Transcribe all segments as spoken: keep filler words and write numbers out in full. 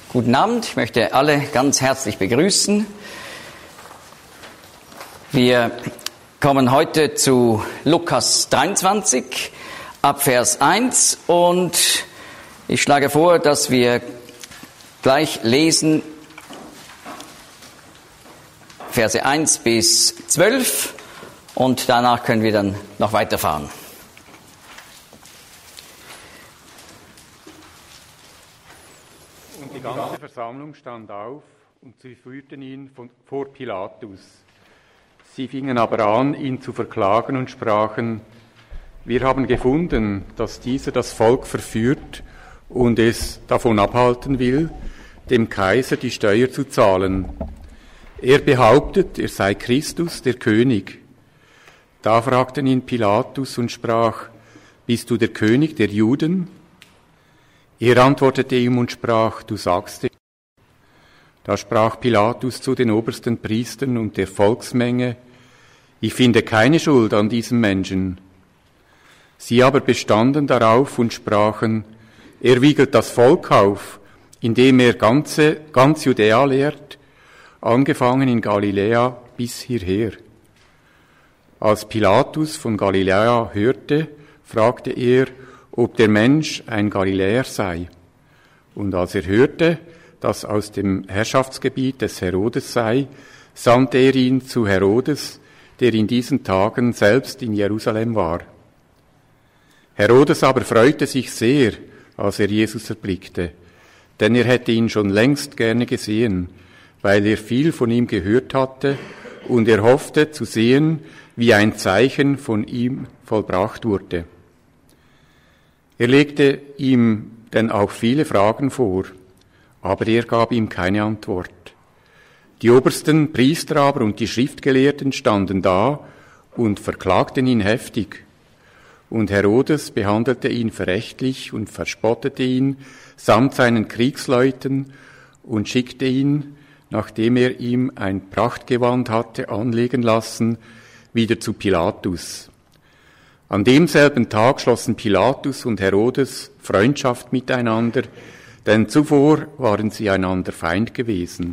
Guten Abend, ich möchte alle ganz herzlich begrüßen. Wir kommen heute zu Lukas dreiundzwanzig, ab Vers eins, und ich schlage vor, dass wir gleich lesen Verse eins bis zwölf und danach können wir dann noch weiterfahren. Und die ganze Versammlung stand auf und sie führten ihn von, vor Pilatus. Sie fingen aber an, ihn zu verklagen und sprachen: Wir haben gefunden, dass dieser das Volk verführt und es davon abhalten will, dem Kaiser die Steuer zu zahlen. Er behauptet, er sei Christus, der König. Da fragten ihn Pilatus und sprach: Bist du der König der Juden? Er antwortete ihm und sprach: Du sagst es. Da sprach Pilatus zu den obersten Priestern und der Volksmenge: Ich finde keine Schuld an diesem Menschen. Sie aber bestanden darauf und sprachen: Er wiegelt das Volk auf, indem er ganze, ganz Judäa lehrt, angefangen in Galiläa bis hierher. Als Pilatus von Galiläa hörte, fragte er, ob der Mensch ein Galiläer sei. Und als er hörte, dass aus dem Herrschaftsgebiet des Herodes sei, sandte er ihn zu Herodes, der in diesen Tagen selbst in Jerusalem war. Herodes aber freute sich sehr, als er Jesus erblickte, denn er hätte ihn schon längst gerne gesehen, weil er viel von ihm gehört hatte, und er hoffte zu sehen, wie ein Zeichen von ihm vollbracht wurde. Er legte ihm denn auch viele Fragen vor, aber er gab ihm keine Antwort. Die obersten Priester aber und die Schriftgelehrten standen da und verklagten ihn heftig. Und Herodes behandelte ihn verächtlich und verspottete ihn samt seinen Kriegsleuten und schickte ihn, nachdem er ihm ein Prachtgewand hatte anlegen lassen, wieder zu Pilatus. An demselben Tag schlossen Pilatus und Herodes Freundschaft miteinander, denn zuvor waren sie einander Feind gewesen.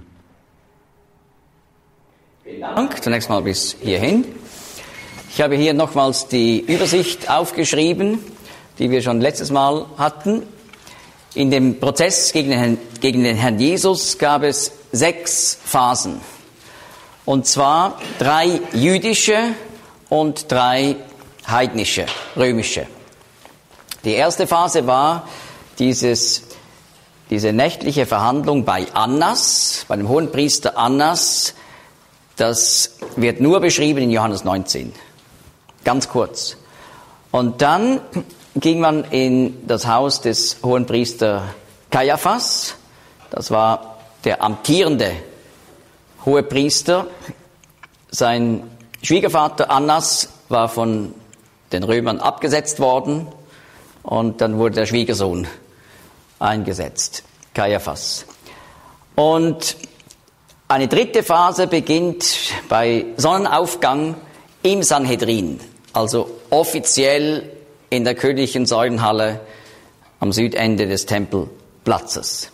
Vielen Dank. Zunächst mal bis hierhin. Ich habe hier nochmals die Übersicht aufgeschrieben, die wir schon letztes Mal hatten. In dem Prozess gegen den Herrn, gegen den Herrn Jesus gab es sechs Phasen. Und zwar drei jüdische und drei heidnische, römische. Die erste Phase war dieses, diese nächtliche Verhandlung bei Annas, bei dem Hohenpriester Annas. Das wird nur beschrieben in Johannes neunzehn. Ganz kurz. Und dann ging man in das Haus des Hohenpriester Kaiaphas. Das war der amtierende Hohepriester. Sein Schwiegervater Annas war von den Römern abgesetzt worden und dann wurde der Schwiegersohn eingesetzt, Kaiaphas. Und eine dritte Phase beginnt bei Sonnenaufgang im Sanhedrin, also offiziell in der königlichen Säulenhalle am Südende des Tempelplatzes.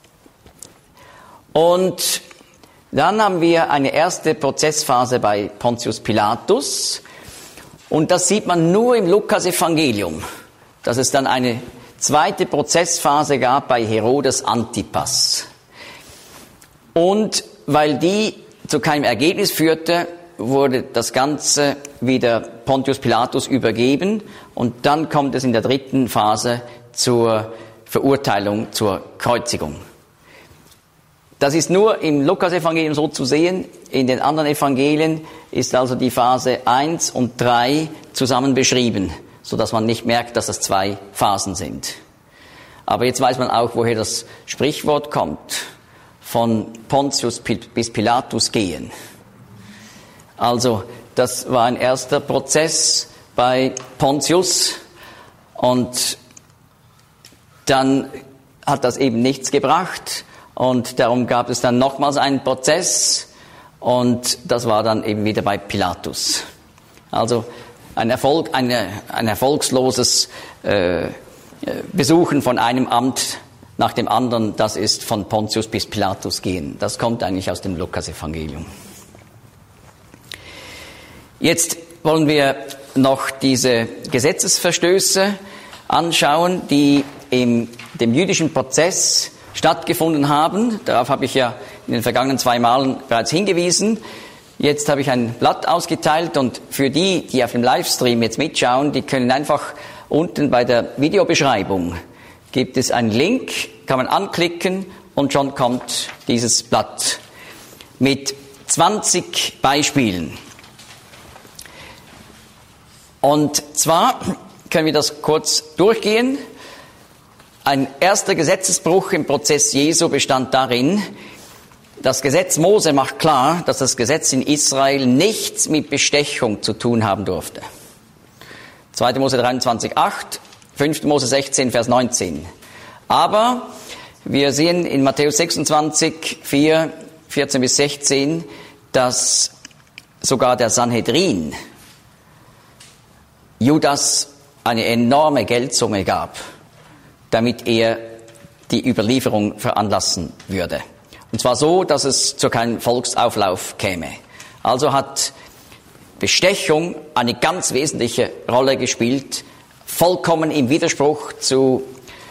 Und dann haben wir eine erste Prozessphase bei Pontius Pilatus. Und das sieht man nur im Lukas-Evangelium, dass es dann eine zweite Prozessphase gab bei Herodes Antipas. Und weil die zu keinem Ergebnis führte, wurde das Ganze wieder Pontius Pilatus übergeben. Und dann kommt es in der dritten Phase zur Verurteilung, zur Kreuzigung. Das ist nur im Lukas-Evangelium so zu sehen. In den anderen Evangelien ist also die Phase eins und drei zusammen beschrieben, sodass man nicht merkt, dass das zwei Phasen sind. Aber jetzt weiß man auch, woher das Sprichwort kommt. Von Pontius bis Pilatus gehen. Also, das war ein erster Prozess bei Pontius. Und dann hat das eben nichts gebracht. Und darum gab es dann nochmals einen Prozess und das war dann eben wieder bei Pilatus. Also ein Erfolg, eine, ein erfolgsloses äh, Besuchen von einem Amt nach dem anderen, das ist von Pontius bis Pilatus gehen. Das kommt eigentlich aus dem Lukas-Evangelium. Jetzt wollen wir noch diese Gesetzesverstöße anschauen, die in dem jüdischen Prozess stattgefunden haben. Darauf habe ich ja in den vergangenen zwei Malen bereits hingewiesen. Jetzt habe ich ein Blatt ausgeteilt und für die, die auf dem Livestream jetzt mitschauen, die können einfach unten bei der Videobeschreibung gibt es einen Link, kann man anklicken und schon kommt dieses Blatt mit zwanzig Beispielen. Und zwar können wir das kurz durchgehen. Ein erster Gesetzesbruch im Prozess Jesu bestand darin, das Gesetz Mose macht klar, dass das Gesetz in Israel nichts mit Bestechung zu tun haben durfte. zweiter Mose dreiundzwanzig, acht, fünfter Mose sechzehn, Vers neunzehn. Aber wir sehen in Matthäus sechsundzwanzig, vier, vierzehn bis sechzehn, dass sogar der Sanhedrin Judas eine enorme Geldsumme gab, damit er die Überlieferung veranlassen würde. Und zwar so, dass es zu keinem Volksauflauf käme. Also hat Bestechung eine ganz wesentliche Rolle gespielt, vollkommen im Widerspruch zu,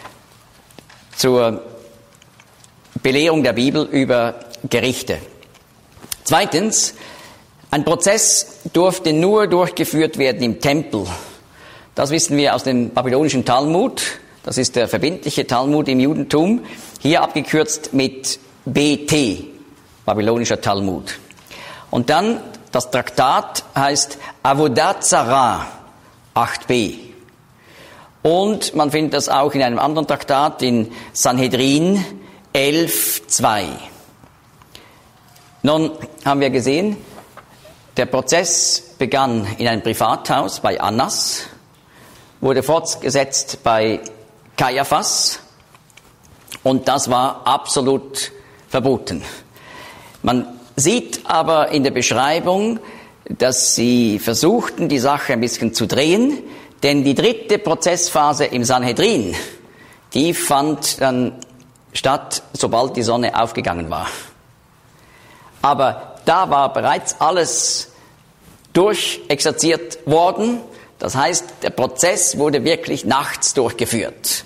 zur Belehrung der Bibel über Gerichte. Zweitens, ein Prozess durfte nur durchgeführt werden im Tempel. Das wissen wir aus dem babylonischen Talmud. Das ist der verbindliche Talmud im Judentum. Hier abgekürzt mit B T, babylonischer Talmud. Und dann das Traktat heißt Avodat Zarah, acht b. Und man findet das auch in einem anderen Traktat in Sanhedrin elf zwei. Nun haben wir gesehen, der Prozess begann in einem Privathaus bei Annas, wurde fortgesetzt bei Kaiaphas und das war absolut verboten. Man sieht aber in der Beschreibung, dass sie versuchten, die Sache ein bisschen zu drehen, denn die dritte Prozessphase im Sanhedrin, die fand dann statt, sobald die Sonne aufgegangen war. Aber da war bereits alles durchexerziert worden. Das heißt, der Prozess wurde wirklich nachts durchgeführt.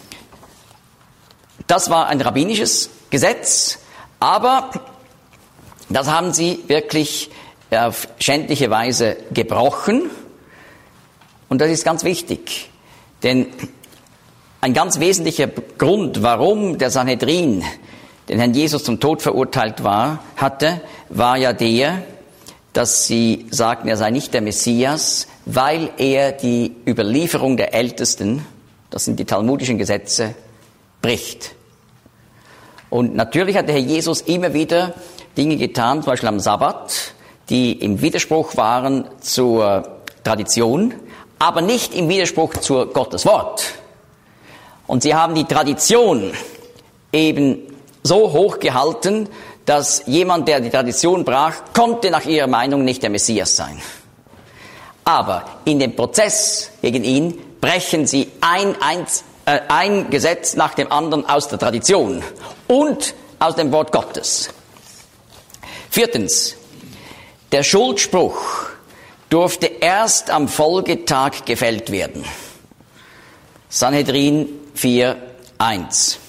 Das war ein rabbinisches Gesetz, aber das haben sie wirklich auf schändliche Weise gebrochen. Und das ist ganz wichtig, denn ein ganz wesentlicher Grund, warum der Sanhedrin den Herrn Jesus zum Tod verurteilt war, hatte, war ja der, dass sie sagten, er sei nicht der Messias, weil er die Überlieferung der Ältesten, das sind die talmudischen Gesetze, bricht. Und natürlich hat der Herr Jesus immer wieder Dinge getan, zum Beispiel am Sabbat, die im Widerspruch waren zur Tradition, aber nicht im Widerspruch zur Gottes Wort. Und sie haben die Tradition eben so hoch gehalten, dass jemand, der die Tradition brach, konnte nach ihrer Meinung nicht der Messias sein. Aber in dem Prozess gegen ihn brechen sie ein, ein, äh, ein Gesetz nach dem anderen aus der Tradition und aus dem Wort Gottes. Viertens, der Schuldspruch durfte erst am Folgetag gefällt werden. Sanhedrin vier eins.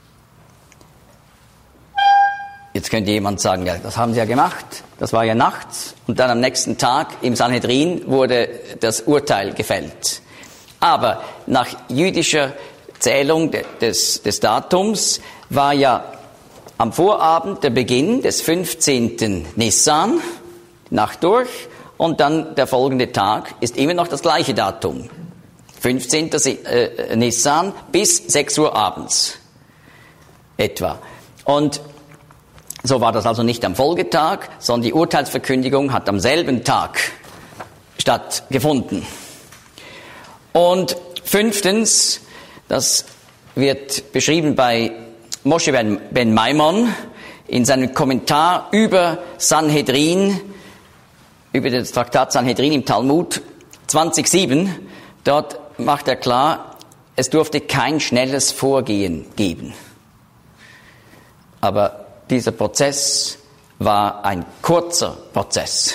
Jetzt könnte jemand sagen, ja, das haben sie ja gemacht, das war ja nachts und dann am nächsten Tag im Sanhedrin wurde das Urteil gefällt. Aber nach jüdischer Zählung des, des Datums war ja am Vorabend der Beginn des fünfzehnten Nissan, Nacht durch, und dann der folgende Tag ist immer noch das gleiche Datum. fünfzehnten Nissan bis sechs Uhr abends etwa. Und so war das also nicht am Folgetag, sondern die Urteilsverkündigung hat am selben Tag stattgefunden. Und fünftens, das wird beschrieben bei Moshe ben Maimon in seinem Kommentar über Sanhedrin, über das Traktat Sanhedrin im Talmud zwanzig sieben. Dort macht er klar, es durfte kein schnelles Vorgehen geben. Aber dieser Prozess war ein kurzer Prozess.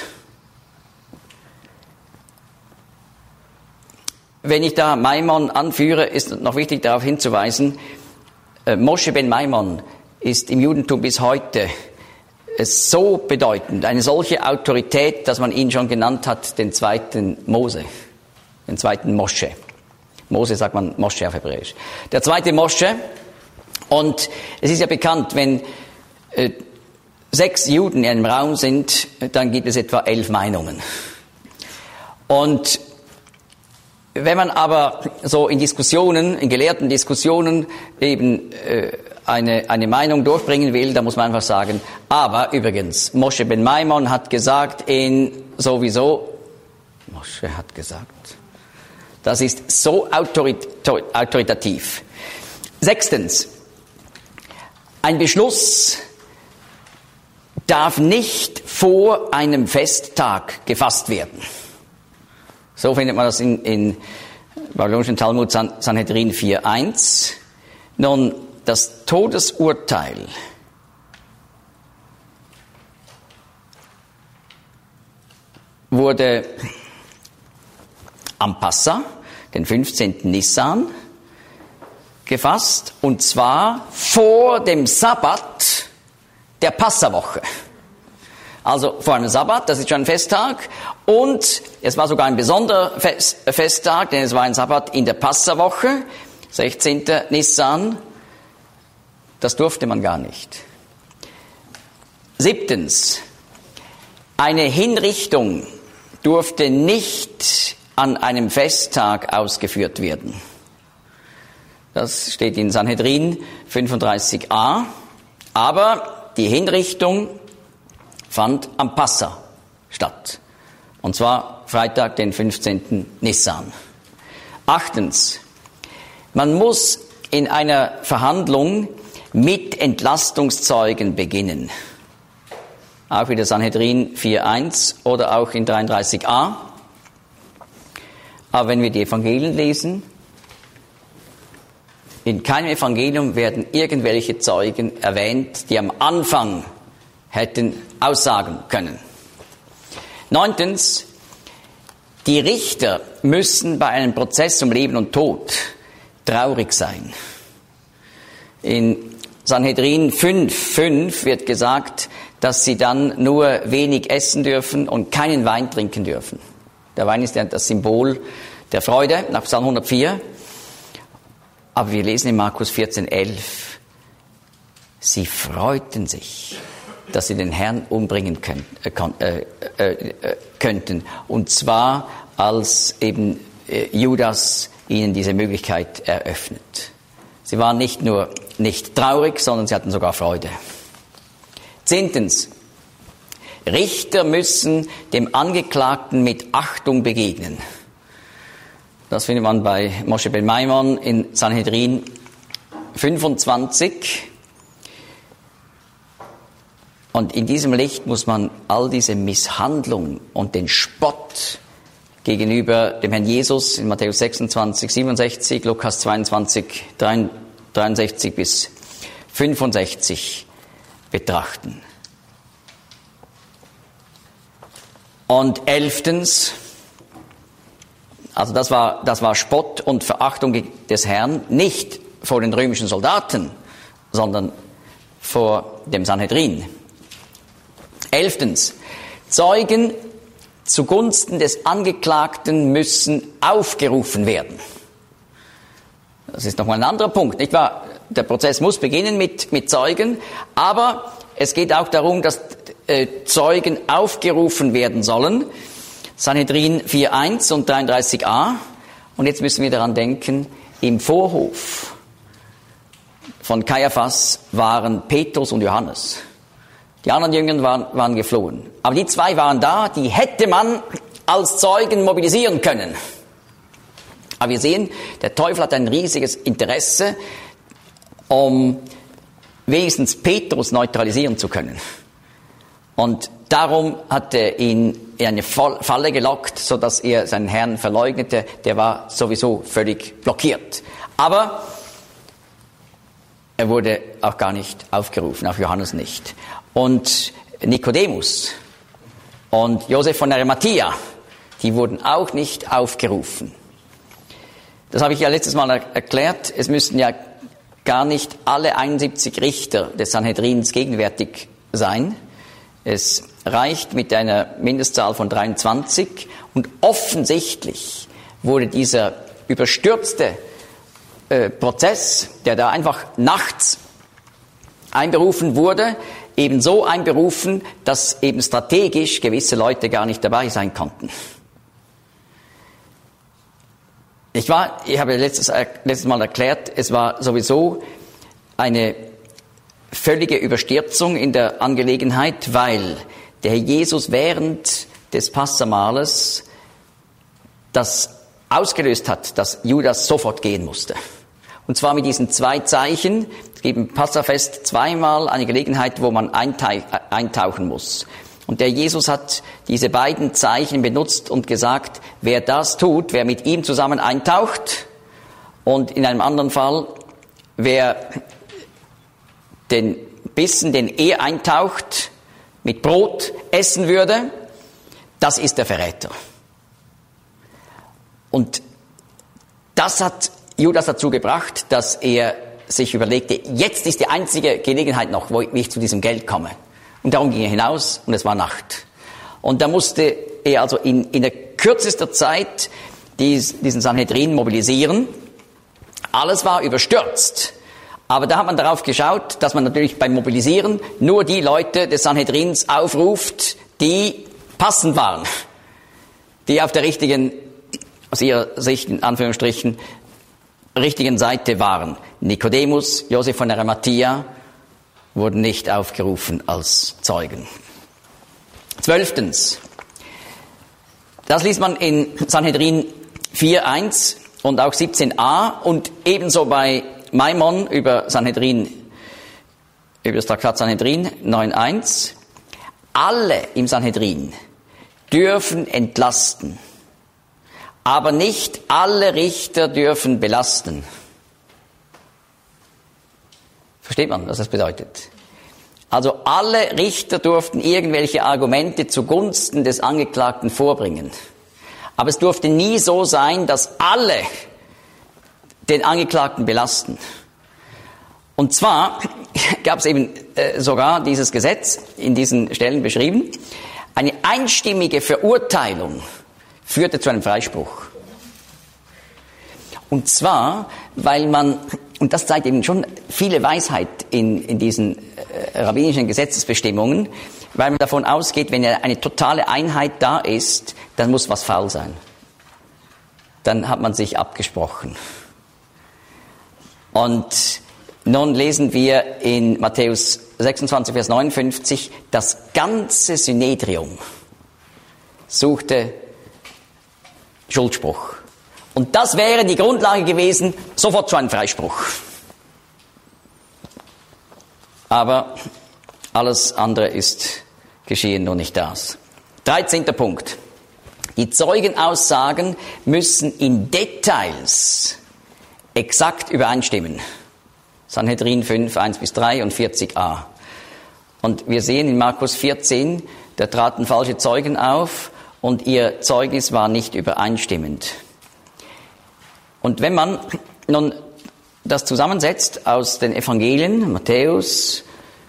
Wenn ich da Maimon anführe, ist noch wichtig darauf hinzuweisen, äh, Moshe ben Maimon ist im Judentum bis heute ist so bedeutend, eine solche Autorität, dass man ihn schon genannt hat, den zweiten Mose, den zweiten Mosche. Mose sagt man Mosche auf Hebräisch. Der zweite Mosche. Und es ist ja bekannt, wenn äh, sechs Juden in einem Raum sind, dann gibt es etwa elf Meinungen. Und wenn man aber so in Diskussionen, in gelehrten Diskussionen eben äh, eine, eine Meinung durchbringen will, dann muss man einfach sagen, aber übrigens, Moshe ben Maimon hat gesagt in sowieso, Moshe hat gesagt, das ist so autorit- autoritativ. Sechstens, ein Beschluss darf nicht vor einem Festtag gefasst werden. So findet man das in, in babylonischen Talmud San, Sanhedrin vier eins. Nun, das Todesurteil wurde am Passa, den fünfzehnten Nissan, gefasst, und zwar vor dem Sabbat der Passawoche. Also vor einem Sabbat, das ist schon ein Festtag, und es war sogar ein besonderer Fest, Festtag, denn es war ein Sabbat in der Passawoche, sechzehnten Nissan. Das durfte man gar nicht. Siebtens, eine Hinrichtung durfte nicht an einem Festtag ausgeführt werden. Das steht in Sanhedrin fünfunddreißig a. Aber die Hinrichtung fand am Passa statt. Und zwar Freitag, den fünfzehnten Nissan. Achtens, man muss in einer Verhandlung mit Entlastungszeugen beginnen. Auch wieder Sanhedrin vier eins oder auch in dreiunddreißig a. Aber wenn wir die Evangelien lesen, in keinem Evangelium werden irgendwelche Zeugen erwähnt, die am Anfang hätten aussagen können. Neuntens, die Richter müssen bei einem Prozess um Leben und Tod traurig sein. In Sanhedrin fünf fünf wird gesagt, dass sie dann nur wenig essen dürfen und keinen Wein trinken dürfen. Der Wein ist ja das Symbol der Freude nach Psalm hundertvier. Aber wir lesen in Markus vierzehn elf, sie freuten sich, dass sie den Herrn umbringen können, äh, äh, äh, könnten. Und zwar, als eben äh, Judas ihnen diese Möglichkeit eröffnet. Sie waren nicht nur nicht traurig, sondern sie hatten sogar Freude. Zehntens, Richter müssen dem Angeklagten mit Achtung begegnen. Das findet man bei Moshe ben Maimon in Sanhedrin fünfundzwanzig. Und in diesem Licht muss man all diese Misshandlung und den Spott gegenüber dem Herrn Jesus in Matthäus sechsundzwanzig, siebenundsechzig, Lukas zweiundzwanzig, dreiundsechzig bis fünfundsechzig betrachten. Und elftens, also das war, das war Spott und Verachtung des Herrn, nicht vor den römischen Soldaten, sondern vor dem Sanhedrin. Elftens, Zeugen zugunsten des Angeklagten müssen aufgerufen werden. Das ist nochmal ein anderer Punkt, nicht wahr? Der Prozess muss beginnen mit, mit Zeugen, aber es geht auch darum, dass äh, Zeugen aufgerufen werden sollen. Sanhedrin vier eins und dreiunddreißig a. Und jetzt müssen wir daran denken, im Vorhof von Kaiaphas waren Petrus und Johannes. Die anderen Jünger waren, waren geflohen. Aber die zwei waren da, die hätte man als Zeugen mobilisieren können. Aber wir sehen, der Teufel hat ein riesiges Interesse, um wenigstens Petrus neutralisieren zu können. Und darum hat er ihn in eine Falle gelockt, sodass er seinen Herrn verleugnete. Der war sowieso völlig blockiert. Aber er wurde auch gar nicht aufgerufen, auch Johannes nicht. Und Nikodemus und Josef von Arimathea, die wurden auch nicht aufgerufen. Das habe ich ja letztes Mal er- erklärt. Es müssten ja gar nicht alle einundsiebzig Richter des Sanhedrins gegenwärtig sein. Es reicht mit einer Mindestzahl von dreiundzwanzig und offensichtlich wurde dieser überstürzte äh, Prozess, der da einfach nachts einberufen wurde, eben so einberufen, dass eben strategisch gewisse Leute gar nicht dabei sein konnten. Ich war, ich habe letztes, letztes Mal erklärt, es war sowieso eine völlige Überstürzung in der Angelegenheit, weil der Herr Jesus während des Passamahles das ausgelöst hat, dass Judas sofort gehen musste. Und zwar mit diesen zwei Zeichen. Es gibt im Passafest zweimal eine Gelegenheit, wo man eintauchen muss. Und der Jesus hat diese beiden Zeichen benutzt und gesagt, wer das tut, wer mit ihm zusammen eintaucht, und in einem anderen Fall, wer den Bissen, den er eintaucht, mit Brot essen würde, das ist der Verräter. Und das hat Judas dazu gebracht, dass er sich überlegte, jetzt ist die einzige Gelegenheit noch, wo ich zu diesem Geld komme. Und darum ging er hinaus und es war Nacht. Und da musste er also in, in der kürzester Zeit dies, diesen Sanhedrin mobilisieren. Alles war überstürzt. Aber da hat man darauf geschaut, dass man natürlich beim Mobilisieren nur die Leute des Sanhedrins aufruft, die passend waren. Die auf der richtigen, aus ihrer Sicht in Anführungsstrichen, richtigen Seite waren. Nikodemus, Josef von Arimathea wurden nicht aufgerufen als Zeugen. Zwölftens. Das liest man in Sanhedrin vier eins und auch siebzehn a und ebenso bei Maimon über Sanhedrin, über das Traktat Sanhedrin neun eins. Alle im Sanhedrin dürfen entlasten, aber nicht alle Richter dürfen belasten. Versteht man, was das bedeutet? Also alle Richter durften irgendwelche Argumente zugunsten des Angeklagten vorbringen. Aber es durfte nie so sein, dass alle den Angeklagten belasten. Und zwar gab es eben äh, sogar dieses Gesetz in diesen Stellen beschrieben. Eine einstimmige Verurteilung führte zu einem Freispruch. Und zwar, weil man, und das zeigt eben schon viele Weisheit in, in diesen äh, rabbinischen Gesetzesbestimmungen, weil man davon ausgeht, wenn eine totale Einheit da ist, dann muss was faul sein. Dann hat man sich abgesprochen. Und nun lesen wir in Matthäus sechsundzwanzig, Vers neunundfünfzig, das ganze Synedrium suchte Schuldspruch. Und das wäre die Grundlage gewesen, sofort zu einem Freispruch. Aber alles andere ist geschehen, nur nicht das. dreizehnter Punkt. Die Zeugenaussagen müssen in Details exakt übereinstimmen. Sanhedrin fünf, eins bis drei und vierzig a. Und wir sehen in Markus vierzehn, da traten falsche Zeugen auf und ihr Zeugnis war nicht übereinstimmend. Und wenn man nun das zusammensetzt aus den Evangelien, Matthäus,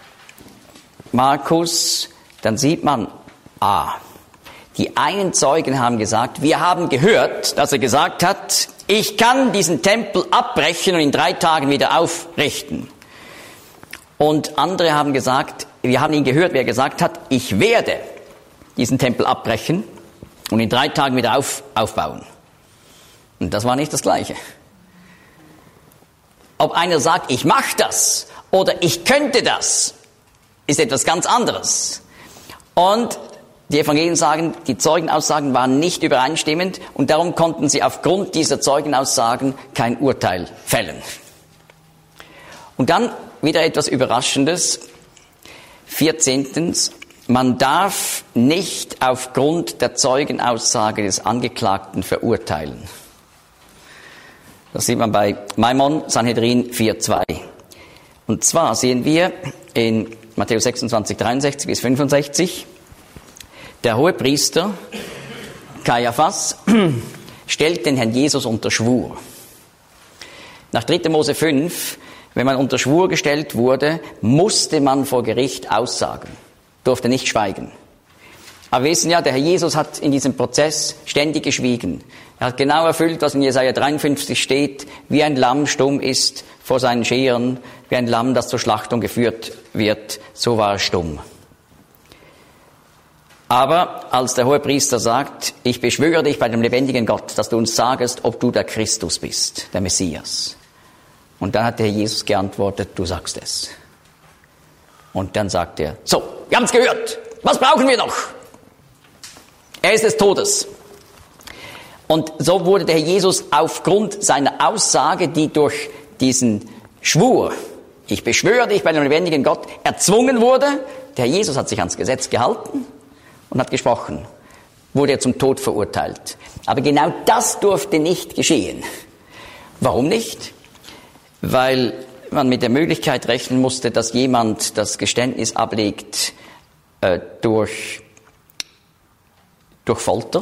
Markus, dann sieht man, ah, die einen Zeugen haben gesagt, wir haben gehört, dass er gesagt hat, ich kann diesen Tempel abbrechen und in drei Tagen wieder aufrichten. Und andere haben gesagt, wir haben ihn gehört, wer gesagt hat, ich werde diesen Tempel abbrechen und in drei Tagen wieder auf, aufbauen. Und das war nicht das Gleiche. Ob einer sagt, ich mache das oder ich könnte das, ist etwas ganz anderes. Und die Evangelien sagen, die Zeugenaussagen waren nicht übereinstimmend und darum konnten sie aufgrund dieser Zeugenaussagen kein Urteil fällen. Und dann wieder etwas Überraschendes. vierzehntens. Man darf nicht aufgrund der Zeugenaussage des Angeklagten verurteilen. Das sieht man bei Maimon, Sanhedrin vier zwei. Und zwar sehen wir in Matthäus sechsundzwanzig, dreiundsechzig bis fünfundsechzig, der Hohepriester Kaiaphas stellt den Herrn Jesus unter Schwur. Nach dritter Mose fünf, wenn man unter Schwur gestellt wurde, musste man vor Gericht aussagen, durfte nicht schweigen. Aber wir wissen ja, der Herr Jesus hat in diesem Prozess ständig geschwiegen. Er hat genau erfüllt, was in Jesaja dreiundfünfzig steht, wie ein Lamm stumm ist vor seinen Scheren, wie ein Lamm, das zur Schlachtung geführt wird, so war er stumm. Aber als der Hohepriester sagt, ich beschwöre dich bei dem lebendigen Gott, dass du uns sagest, ob du der Christus bist, der Messias. Und dann hat der Herr Jesus geantwortet, du sagst es. Und dann sagt er, so, wir haben es gehört, was brauchen wir noch? Er ist des Todes. Und so wurde der Herr Jesus aufgrund seiner Aussage, die durch diesen Schwur, ich beschwöre dich bei dem lebendigen Gott, erzwungen wurde, der Herr Jesus hat sich ans Gesetz gehalten und hat gesprochen, wurde er zum Tod verurteilt. Aber genau das durfte nicht geschehen. Warum nicht? Weil man mit der Möglichkeit rechnen musste, dass jemand das Geständnis ablegt äh, durch, durch Folter.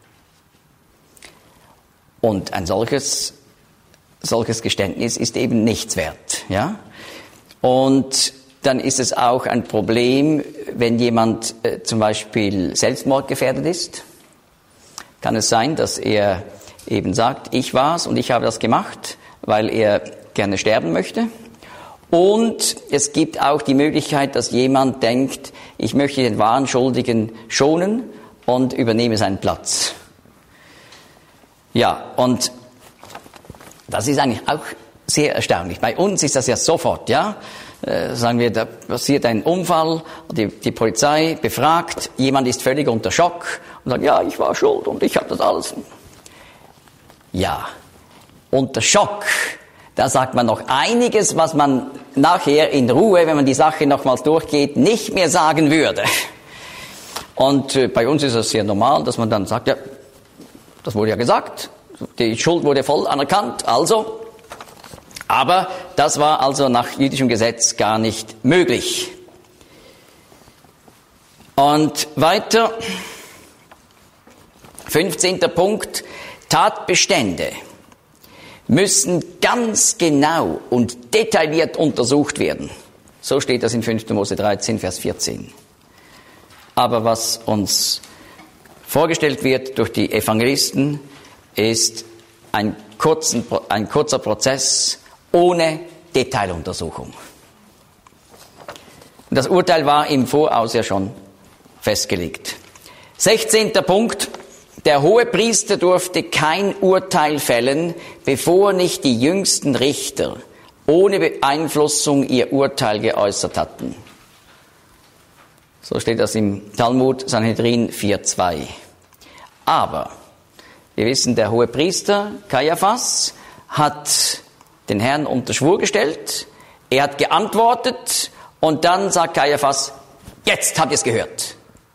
Und ein solches, solches Geständnis ist eben nichts wert, ja? Und dann ist es auch ein Problem, wenn jemand äh, zum Beispiel selbstmordgefährdet ist. Kann es sein, dass er eben sagt, ich war's und ich habe das gemacht, weil er gerne sterben möchte. Und es gibt auch die Möglichkeit, dass jemand denkt, ich möchte den wahren Schuldigen schonen und übernehme seinen Platz. Ja, und das ist eigentlich auch sehr erstaunlich. Bei uns ist das ja sofort, ja. Äh, sagen wir, da passiert ein Unfall, die, die Polizei befragt, jemand ist völlig unter Schock und sagt, ja, ich war schuld und ich habe das alles. Ja, unter Schock, da sagt man noch einiges, was man nachher in Ruhe, wenn man die Sache nochmals durchgeht, nicht mehr sagen würde. Und äh, bei uns ist es sehr normal, dass man dann sagt, ja, das wurde ja gesagt, die Schuld wurde voll anerkannt, also. Aber das war also nach jüdischem Gesetz gar nicht möglich. Und weiter, fünfzehnter Punkt, Tatbestände müssen ganz genau und detailliert untersucht werden. So steht das in fünfter Mose dreizehn, Vers vierzehn. Aber was uns vorgestellt wird durch die Evangelisten, ist ein, kurzen, ein kurzer Prozess ohne Detailuntersuchung. Das Urteil war im Voraus ja schon festgelegt. sechzehnter Punkt. Der Hohepriester durfte kein Urteil fällen, bevor nicht die jüngsten Richter ohne Beeinflussung ihr Urteil geäußert hatten. So steht das im Talmud Sanhedrin vier zwei. Aber wir wissen, der Hohepriester Kaiaphas hat den Herrn unter Schwur gestellt, er hat geantwortet und dann sagt Kaiaphas, jetzt habt ihr es gehört.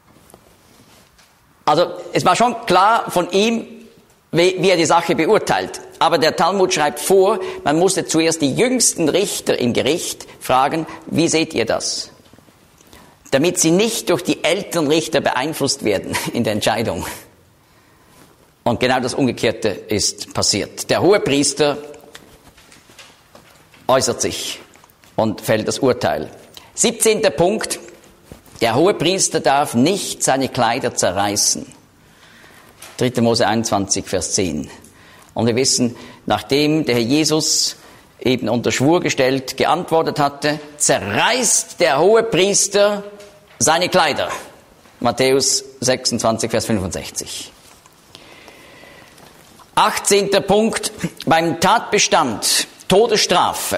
Also es war schon klar von ihm, wie, wie er die Sache beurteilt. Aber der Talmud schreibt vor, man musste zuerst die jüngsten Richter im Gericht fragen, wie seht ihr das? Damit sie nicht durch die älteren Richter beeinflusst werden in der Entscheidung. Und genau das Umgekehrte ist passiert. Der Hohepriester äußert sich und fällt das Urteil. siebzehnter Punkt. Der Hohepriester darf nicht seine Kleider zerreißen. dritter Mose einundzwanzig, Vers zehn. Und wir wissen, nachdem der Herr Jesus eben unter Schwur gestellt geantwortet hatte, zerreißt der Hohepriester seine Kleider. Matthäus sechsundzwanzig, Vers fünfundsechzig. achtzehnter Punkt. Beim Tatbestand Todesstrafe.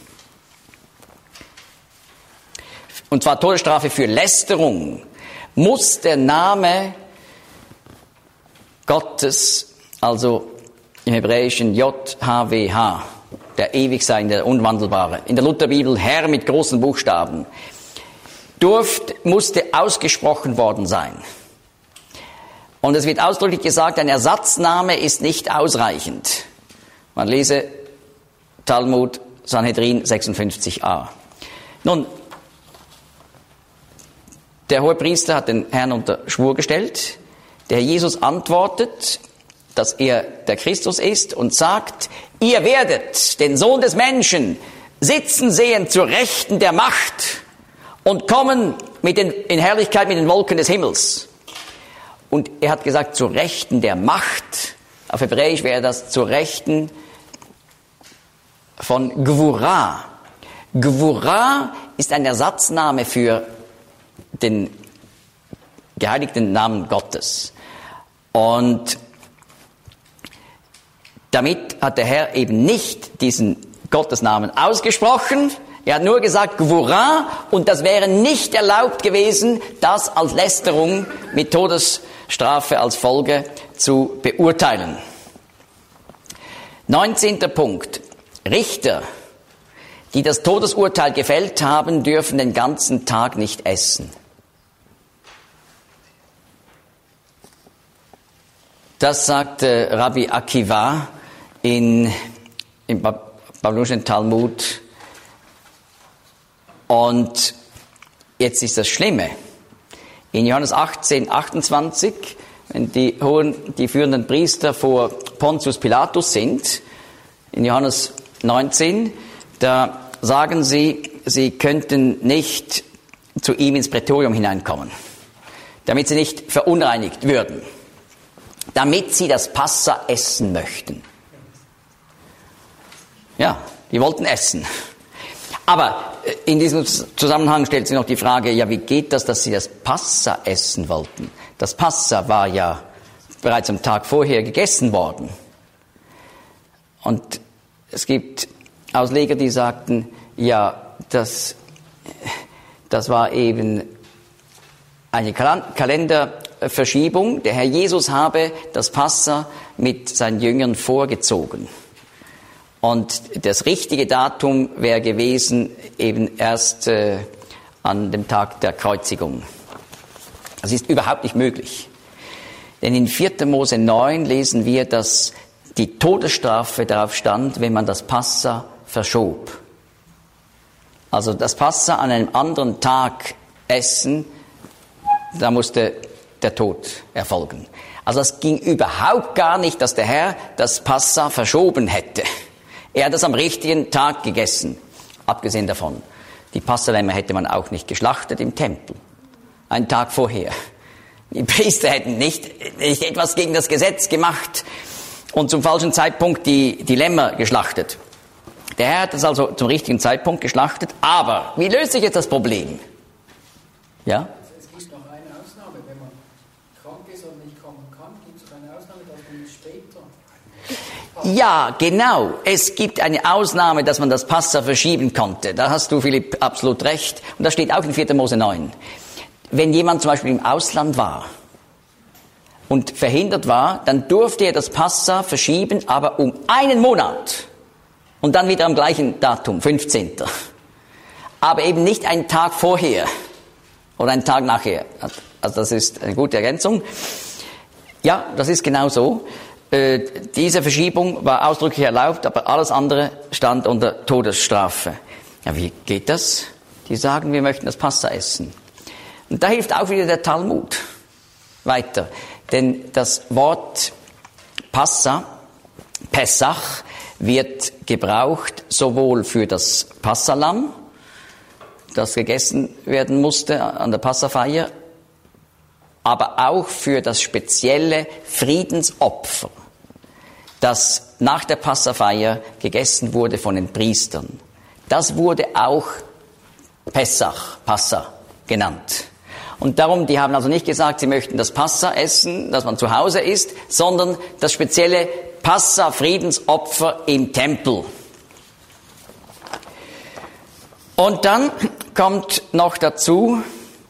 Und zwar Todesstrafe für Lästerung, muss der Name Gottes, also im Hebräischen J H W H, der ewig sein, der Unwandelbare, in der Lutherbibel Herr mit großen Buchstaben, durfte, musste ausgesprochen worden sein. Und es wird ausdrücklich gesagt, ein Ersatzname ist nicht ausreichend. Man lese Talmud Sanhedrin sechsundfünfzig a. Nun, der Hohepriester hat den Herrn unter Schwur gestellt. Der Herr Jesus antwortet, dass er der Christus ist und sagt, ihr werdet den Sohn des Menschen sitzen sehen zur Rechten der Macht und kommen mit den, in Herrlichkeit mit den Wolken des Himmels. Und er hat gesagt, zur Rechten der Macht. Auf Hebräisch wäre das zur Rechten von Gvura. Gvura ist ein Ersatzname für den geheiligten Namen Gottes. Und damit hat der Herr eben nicht diesen Gottesnamen ausgesprochen. Er hat nur gesagt Gvura, und das wäre nicht erlaubt gewesen, das als Lästerung mit Todesstrafe als Folge zu beurteilen. Neunzehnter Punkt. Richter, die das Todesurteil gefällt haben, dürfen den ganzen Tag nicht essen. Das sagte Rabbi Akiva in, im babylonischen Talmud. Und jetzt ist das Schlimme. In Johannes achtzehn, achtundzwanzig, wenn die hohen, die führenden Priester vor Pontius Pilatus sind, in Johannes neunzehn, da sagen sie, sie könnten nicht zu ihm ins Prätorium hineinkommen, damit sie nicht verunreinigt würden, damit sie das Passa essen möchten. Ja, die wollten essen. Aber in diesem Zusammenhang stellt sich noch die Frage, ja, wie geht das, dass sie das Passa essen wollten? Das Passa war ja bereits am Tag vorher gegessen worden. Und es gibt Ausleger, die sagten, ja, das, das war eben eine Kalenderverschiebung. Der Herr Jesus habe das Passa mit seinen Jüngern vorgezogen. Und das richtige Datum wäre gewesen eben erst äh, an dem Tag der Kreuzigung. Das ist überhaupt nicht möglich. Denn in vierter Mose neun lesen wir, dass die Todesstrafe darauf stand, wenn man das Passa verschob. Also das Passa an einem anderen Tag essen, da musste der Tod erfolgen. Also es ging überhaupt gar nicht, dass der Herr das Passa verschoben hätte. Er hat es am richtigen Tag gegessen. Abgesehen davon, die Passalämmer hätte man auch nicht geschlachtet im Tempel. Einen Tag vorher. Die Priester hätten nicht, nicht etwas gegen das Gesetz gemacht und zum falschen Zeitpunkt die, die Lämmer geschlachtet. Der Herr hat es also zum richtigen Zeitpunkt geschlachtet. Aber wie löst sich jetzt das Problem? Ja? Es gibt noch eine Ausnahme. Wenn man krank ist und nicht kommen kann, gibt es eine Ausnahme, dass man es später... Ja, genau. Es gibt eine Ausnahme, dass man das Passa verschieben konnte. Da hast du, Philipp, absolut recht. Und das steht auch in vierter Mose neun. Wenn jemand zum Beispiel im Ausland war und verhindert war, dann durfte er das Passa verschieben, aber um einen Monat. Und dann wieder am gleichen Datum, fünfzehnten Aber eben nicht einen Tag vorher oder einen Tag nachher. Also das ist eine gute Ergänzung. Ja, das ist genau so. Äh, diese Verschiebung war ausdrücklich erlaubt, aber alles andere stand unter Todesstrafe. Ja, wie geht das? Die sagen, wir möchten das Passa essen. Und da hilft auch wieder der Talmud weiter. Denn das Wort Passa, Pessach, wird gebraucht sowohl für das Passalamm, das gegessen werden musste an der Passafeier, aber auch für das spezielle Friedensopfer, das nach der Passafeier gegessen wurde von den Priestern. Das wurde auch Pessach, Passa genannt. Und darum, die haben also nicht gesagt, sie möchten das Passa essen, das man zu Hause isst, sondern das spezielle Passa-Friedensopfer im Tempel. Und dann kommt noch dazu,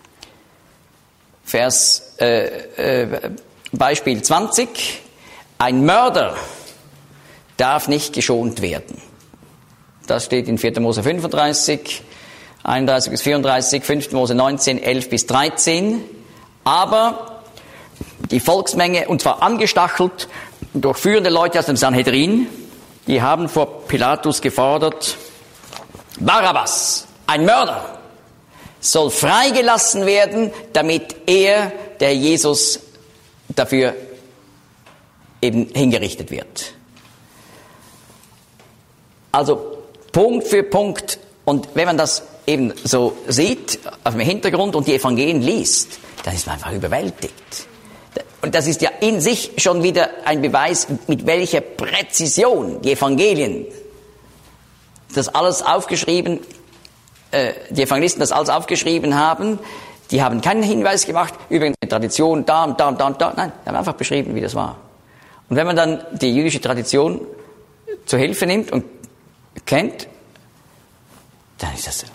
Vers, äh, äh, Beispiel zwanzig, ein Mörder darf nicht geschont werden. Das steht in vierter Mose fünfunddreißig, einunddreißig bis vierunddreißig, fünfter Mose neunzehn, elf bis dreizehn. Aber die Volksmenge, und zwar angestachelt durch führende Leute aus dem Sanhedrin, die haben vor Pilatus gefordert, Barabbas, ein Mörder, soll freigelassen werden, damit er, der Jesus, dafür eben hingerichtet wird. Also Punkt für Punkt. Und wenn man das eben so sieht, auf dem Hintergrund und die Evangelien liest, dann ist man einfach überwältigt. Und das ist ja in sich schon wieder ein Beweis, mit welcher Präzision die Evangelien, das alles aufgeschrieben, äh, die Evangelisten das alles aufgeschrieben haben. Die haben keinen Hinweis gemacht, übrigens eine Tradition da und da und da und da. Nein, die haben einfach beschrieben, wie das war. Und wenn man dann die jüdische Tradition zur Hilfe nimmt und kennt, dann ist das,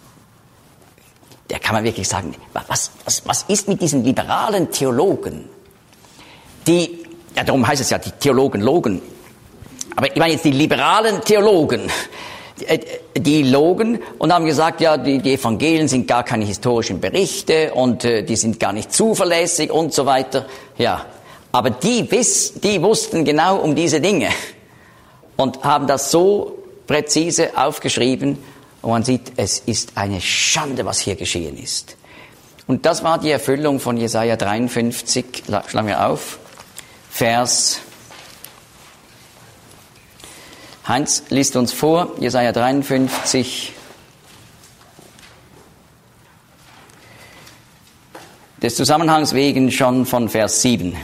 da kann man wirklich sagen, was, was, was ist mit diesen liberalen Theologen, die, ja darum heißt es ja, die Theologen logen, aber ich meine jetzt die liberalen Theologen, die, die logen und haben gesagt, ja, die, die Evangelien sind gar keine historischen Berichte und äh, die sind gar nicht zuverlässig und so weiter, ja, aber die, wiss, die wussten genau um diese Dinge und haben das so präzise aufgeschrieben. Und man sieht, es ist eine Schande, was hier geschehen ist. Und das war die Erfüllung von Jesaja dreiundfünfzig. Schlagen wir auf. Vers. Heinz liest uns vor, Jesaja dreiundfünfzig. Des Zusammenhangs wegen schon von Vers sieben.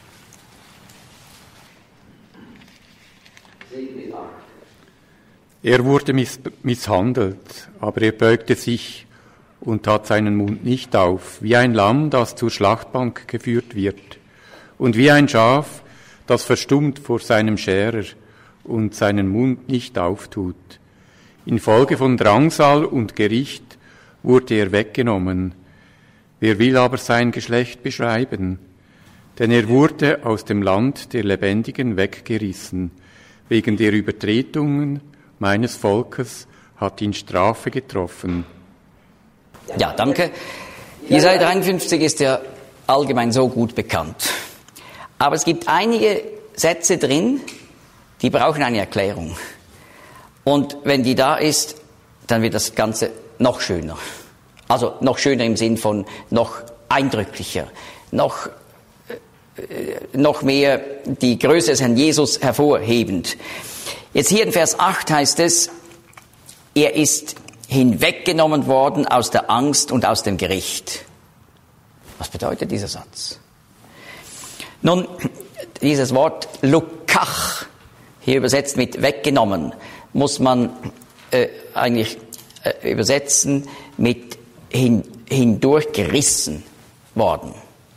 Er wurde miss- misshandelt, aber er beugte sich und tat seinen Mund nicht auf, wie ein Lamm, das zur Schlachtbank geführt wird, und wie ein Schaf, das verstummt vor seinem Scherer und seinen Mund nicht auftut. Infolge von Drangsal und Gericht wurde er weggenommen. Wer will aber sein Geschlecht beschreiben? Denn er wurde aus dem Land der Lebendigen weggerissen, wegen der Übertretungen meines Volkes hat ihn Strafe getroffen. Ja, danke. Jesaja dreiundfünfzig ist ja allgemein so gut bekannt. Aber es gibt einige Sätze drin, die brauchen eine Erklärung. Und wenn die da ist, dann wird das Ganze noch schöner. Also noch schöner im Sinn von noch eindrücklicher, noch, äh, noch mehr die Größe des Herrn Jesus hervorhebend. Jetzt hier in Vers acht heißt es, er ist hinweggenommen worden aus der Angst und aus dem Gericht. Was bedeutet dieser Satz? Nun, dieses Wort Lukach, hier übersetzt mit weggenommen, muss man äh, eigentlich äh, übersetzen mit hin, hindurchgerissen worden.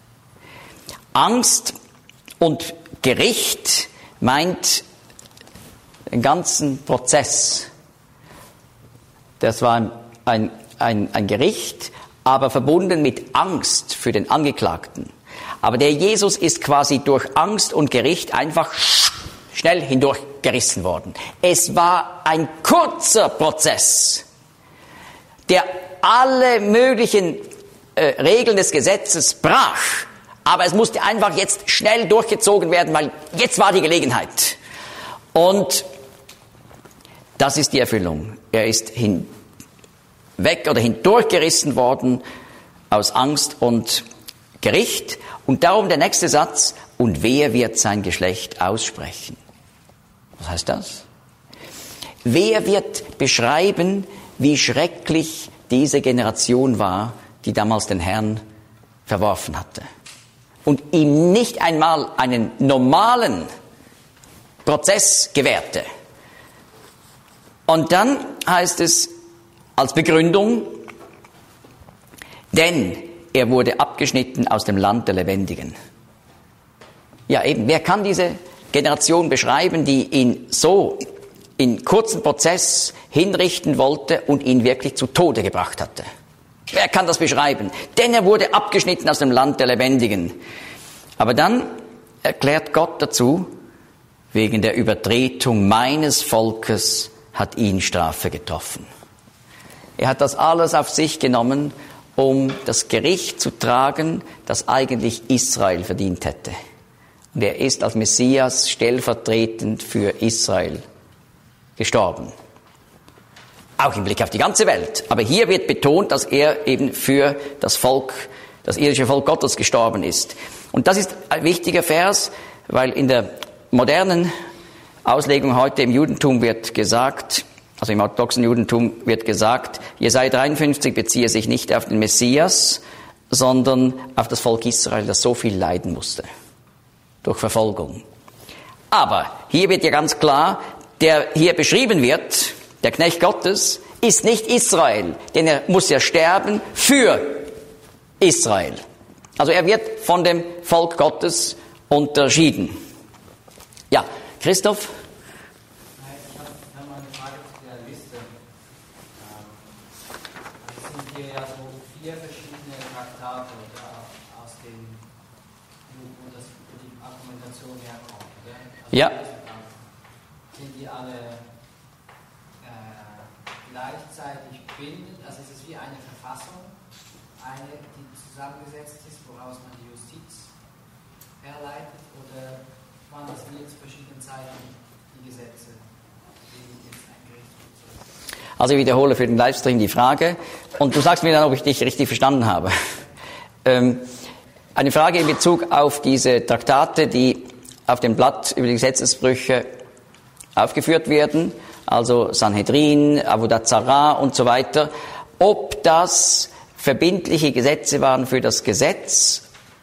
Angst und Gericht meint den ganzen Prozess. Das war ein, ein, ein, ein Gericht, aber verbunden mit Angst für den Angeklagten. Aber der Jesus ist quasi durch Angst und Gericht einfach schnell hindurchgerissen worden. Es war ein kurzer Prozess, der alle möglichen äh, Regeln des Gesetzes brach. Aber es musste einfach jetzt schnell durchgezogen werden, weil jetzt war die Gelegenheit. Und das ist die Erfüllung. Er ist hinweg oder hindurchgerissen worden aus Angst und Gericht. Und darum der nächste Satz, und wer wird sein Geschlecht aussprechen? Was heißt das? Wer wird beschreiben, wie schrecklich diese Generation war, die damals den Herrn verworfen hatte? Und ihm nicht einmal einen normalen Prozess gewährte. Und dann heißt es als Begründung, denn er wurde abgeschnitten aus dem Land der Lebendigen. Ja eben, wer kann diese Generation beschreiben, die ihn so in kurzen Prozess hinrichten wollte und ihn wirklich zu Tode gebracht hatte? Wer kann das beschreiben? Denn er wurde abgeschnitten aus dem Land der Lebendigen. Aber dann erklärt Gott dazu, wegen der Übertretung meines Volkes hat ihn Strafe getroffen. Er hat das alles auf sich genommen, um das Gericht zu tragen, das eigentlich Israel verdient hätte. Und er ist als Messias stellvertretend für Israel gestorben. Auch im Blick auf die ganze Welt. Aber hier wird betont, dass er eben für das Volk, das irdische Volk Gottes gestorben ist. Und das ist ein wichtiger Vers, weil in der modernen Auslegung heute im Judentum wird gesagt, also im orthodoxen Judentum wird gesagt, Jesaja dreiundfünfzig beziehe sich nicht auf den Messias, sondern auf das Volk Israel, das so viel leiden musste durch Verfolgung. Aber hier wird ja ganz klar, der hier beschrieben wird, der Knecht Gottes, ist nicht Israel, denn er muss ja sterben für Israel. Also er wird von dem Volk Gottes unterschieden. Ja, Christoph? Ich habe mal eine Frage zu der Liste. Es sind hier ja so vier verschiedene Traktate aus den, wo das, wo die Argumentation herkommt. Also Ja. Sind die alle äh, gleichzeitig bindend? Also es ist wie eine Verfassung, eine, die zusammengesetzt ist, woraus man die Justiz herleitet, oder waren das nie zu verschiedenen Zeiten die Gesetze, die jetzt ein Gerichtsprozess? Also ich wiederhole für den Livestream die Frage und du sagst mir dann, ob ich dich richtig verstanden habe. Ähm, eine Frage in Bezug auf diese Traktate, die auf dem Blatt über die Gesetzesbrüche aufgeführt werden, also Sanhedrin, Avodat Zarah und so weiter, ob das verbindliche Gesetze waren für das Gesetz.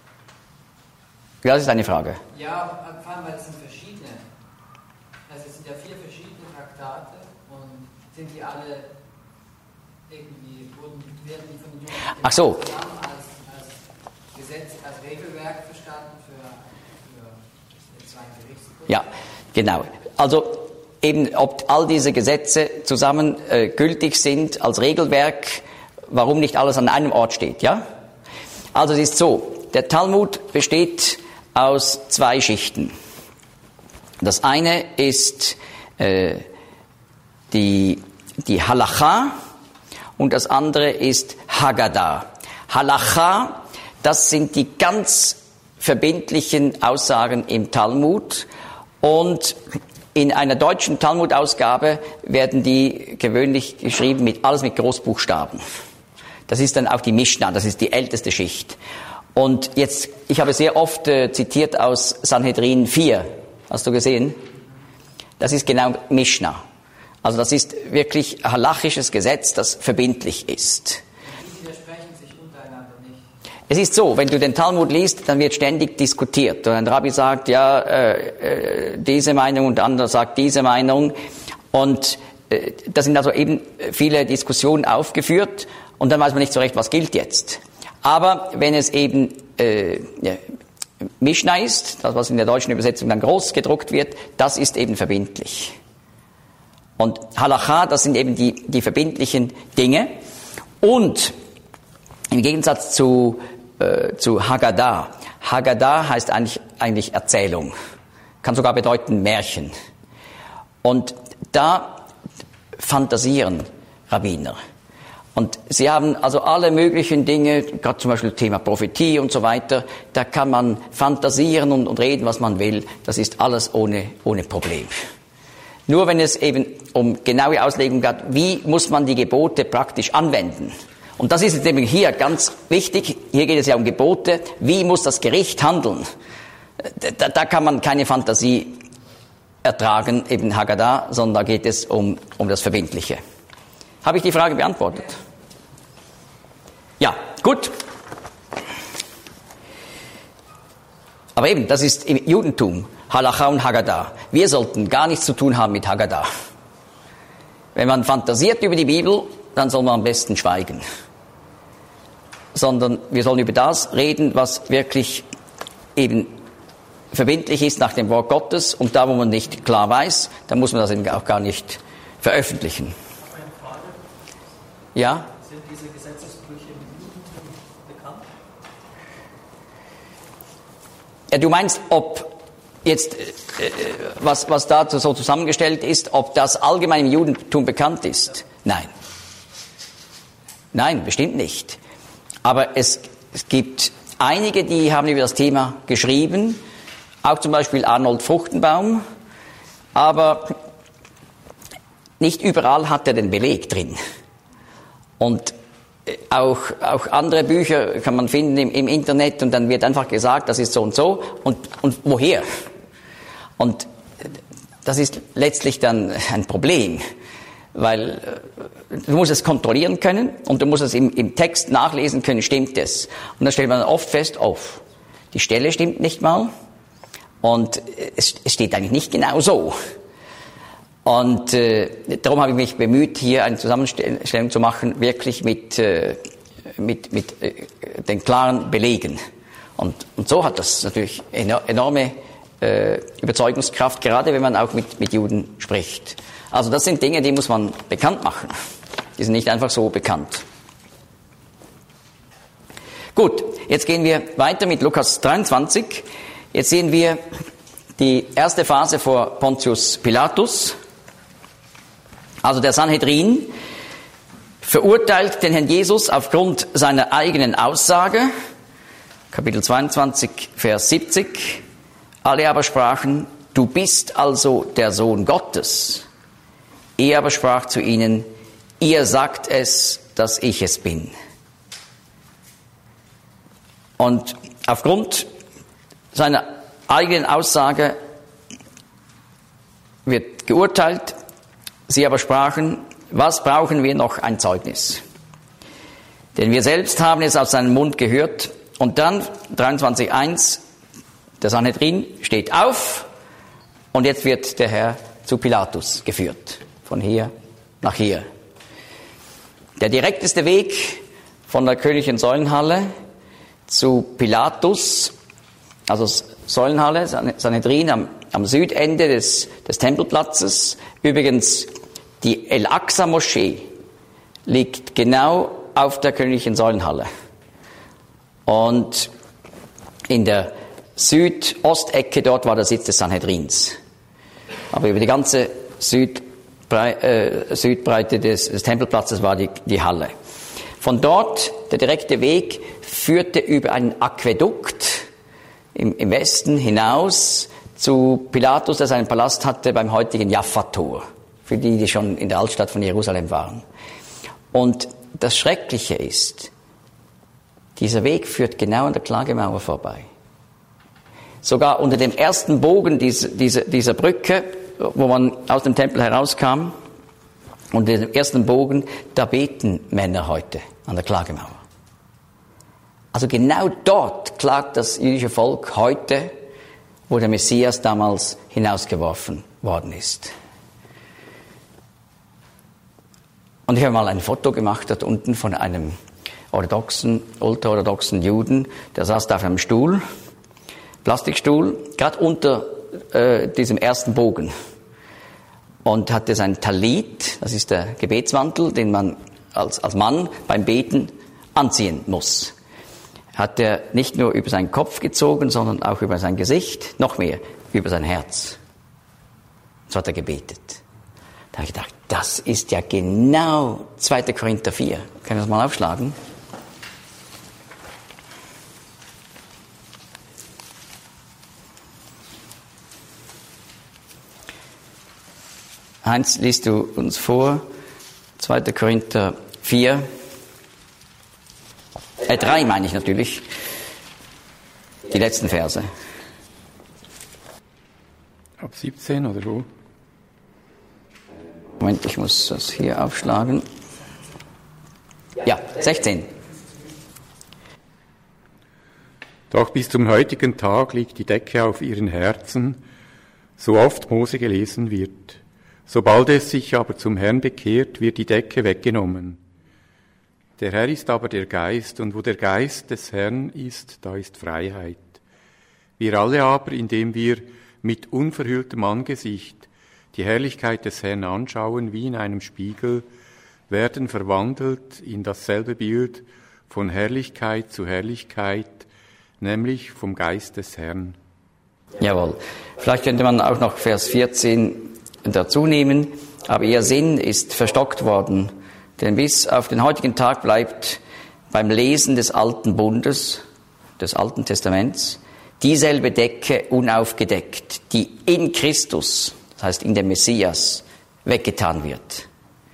Ja, das ist eine Frage. Ja, vor allem, weil es sind verschiedene. Also es sind ja vier verschiedene Traktate und sind die alle irgendwie, wurden, werden die von den Juden Ach so. zusammen als, als Gesetz, als Regelwerk verstanden für, für zwei Gerichtsprozesse? Ja, genau. Also eben, ob all diese Gesetze zusammen äh, gültig sind als Regelwerk, warum nicht alles an einem Ort steht, ja? Also es ist so, der Talmud besteht aus zwei Schichten. Das eine ist äh, die, die Halacha und das andere ist Haggadah. Halacha, das sind die ganz verbindlichen Aussagen im Talmud und in einer deutschen Talmud-Ausgabe werden die gewöhnlich geschrieben mit alles mit Großbuchstaben. Das ist dann auch die Mishnah, das ist die älteste Schicht. Und jetzt, ich habe sehr oft äh, zitiert aus Sanhedrin vier. Hast du gesehen? Das ist genau Mishnah. Also das ist wirklich halachisches Gesetz, das verbindlich ist. Die widersprechen sich untereinander nicht. Es ist so, wenn du den Talmud liest, dann wird ständig diskutiert. Und ein Rabbi sagt, ja, äh, äh, diese Meinung und der andere sagt diese Meinung. Und äh, da sind also eben viele Diskussionen aufgeführt. Und dann weiß man nicht so recht, was gilt jetzt. Aber wenn es eben äh, ja, Mishnah ist, das was in der deutschen Übersetzung dann groß gedruckt wird, das ist eben verbindlich. Und Halacha, das sind eben die, die verbindlichen Dinge. Und im Gegensatz zu, äh, zu Haggadah. Haggadah heißt eigentlich, eigentlich Erzählung. Kann sogar bedeuten Märchen. Und da fantasieren Rabbiner. Und sie haben also alle möglichen Dinge, gerade zum Beispiel Thema Prophetie und so weiter, da kann man fantasieren und, und reden, was man will. Das ist alles ohne, ohne Problem. Nur wenn es eben um genaue Auslegung geht, wie muss man die Gebote praktisch anwenden? Und das ist jetzt eben hier ganz wichtig. Hier geht es ja um Gebote. Wie muss das Gericht handeln? Da, da kann man keine Fantasie ertragen, eben Haggadah, sondern da geht es um, um das Verbindliche. Habe ich die Frage beantwortet? Ja, gut. Aber eben, das ist im Judentum, Halacha und Haggadah. Wir sollten gar nichts zu tun haben mit Haggadah. Wenn man fantasiert über die Bibel, dann soll man am besten schweigen. Sondern wir sollen über das reden, was wirklich eben verbindlich ist nach dem Wort Gottes. Und da, wo man nicht klar weiß, dann muss man das eben auch gar nicht veröffentlichen. Ja? Sind diese Gesetzesbrüche im Judentum bekannt? Ja, du meinst, ob jetzt, äh, was, was da so zusammengestellt ist, ob das allgemein im Judentum bekannt ist? Nein. Nein, bestimmt nicht. Aber es, es gibt einige, die haben über das Thema geschrieben, auch zum Beispiel Arnold Fruchtenbaum, aber nicht überall hat er den Beleg drin. Und auch, auch andere Bücher kann man finden im, im Internet und dann wird einfach gesagt, das ist so und so und, und woher? Und das ist letztlich dann ein Problem, weil du musst es kontrollieren können und du musst es im, im Text nachlesen können, stimmt es? Und dann stellt man oft fest, oh, die Stelle stimmt nicht mal und es, es steht eigentlich nicht genau so. Und äh, darum habe ich mich bemüht, hier eine Zusammenstellung zu machen, wirklich mit, äh, mit, mit äh, den klaren Belegen. Und, und so hat das natürlich enorme äh, Überzeugungskraft, gerade wenn man auch mit, mit Juden spricht. Also das sind Dinge, die muss man bekannt machen. Die sind nicht einfach so bekannt. Gut, jetzt gehen wir weiter mit Lukas dreiundzwanzig. Jetzt sehen wir die erste Phase vor Pontius Pilatus. Also der Sanhedrin verurteilt den Herrn Jesus aufgrund seiner eigenen Aussage. Kapitel zweiundzwanzig, Vers siebzig. Alle aber sprachen, du bist also der Sohn Gottes. Er aber sprach zu ihnen, ihr sagt es, dass ich es bin. Und aufgrund seiner eigenen Aussage wird geurteilt. Sie aber sprachen, was brauchen wir noch ein Zeugnis? Denn wir selbst haben es aus seinem Mund gehört. Und dann, dreiundzwanzig eins, der Sanhedrin steht auf und jetzt wird der Herr zu Pilatus geführt. Von hier nach hier. Der direkteste Weg von der königlichen Säulenhalle zu Pilatus, also Säulenhalle, Sanhedrin am, am Südende des, des Tempelplatzes. Übrigens, die El-Aqsa-Moschee liegt genau auf der königlichen Säulenhalle. Und in der Südostecke, dort war der Sitz des Sanhedrins. Aber über die ganze Südbrei- äh, Südbreite des, des Tempelplatzes war die, die Halle. Von dort, der direkte Weg, führte über einen Aquädukt im, im Westen hinaus zu Pilatus, der seinen Palast hatte beim heutigen Jaffa-Tor. Für die, die schon in der Altstadt von Jerusalem waren. Und das Schreckliche ist, dieser Weg führt genau an der Klagemauer vorbei. Sogar unter dem ersten Bogen dieser, dieser, dieser Brücke, wo man aus dem Tempel herauskam, unter dem ersten Bogen, da beten Männer heute an der Klagemauer. Also genau dort klagt das jüdische Volk heute, wo der Messias damals hinausgeworfen worden ist. Und ich habe mal ein Foto gemacht dort unten von einem orthodoxen, ultraorthodoxen Juden, der saß da auf einem Stuhl, Plastikstuhl, gerade unter äh, diesem ersten Bogen und hatte sein Talit, das ist der Gebetsmantel, den man als, als Mann beim Beten anziehen muss. Hat er nicht nur über seinen Kopf gezogen, sondern auch über sein Gesicht, noch mehr über sein Herz. So hat er gebetet. Da habe ich gedacht, das ist ja genau zweiter Korinther vier. Können wir das mal aufschlagen? Heinz, liest du uns vor, zweiter Korinther vier, äh, drei meine ich natürlich, die letzten Verse. Ab siebzehn oder wo? Moment, ich muss das hier aufschlagen. Ja, sechzehn. Doch bis zum heutigen Tag liegt die Decke auf ihren Herzen, so oft Mose gelesen wird. Sobald es sich aber zum Herrn bekehrt, wird die Decke weggenommen. Der Herr ist aber der Geist, und wo der Geist des Herrn ist, da ist Freiheit. Wir alle aber, indem wir mit unverhülltem Angesicht die Herrlichkeit des Herrn anschauen, wie in einem Spiegel, werden verwandelt in dasselbe Bild von Herrlichkeit zu Herrlichkeit, nämlich vom Geist des Herrn. Jawohl. Vielleicht könnte man auch noch Vers vierzehn dazu nehmen, aber ihr Sinn ist verstockt worden, denn bis auf den heutigen Tag bleibt beim Lesen des Alten Bundes, des Alten Testaments, dieselbe Decke unaufgedeckt, die in Christus, das heißt in dem Messias, weggetan wird.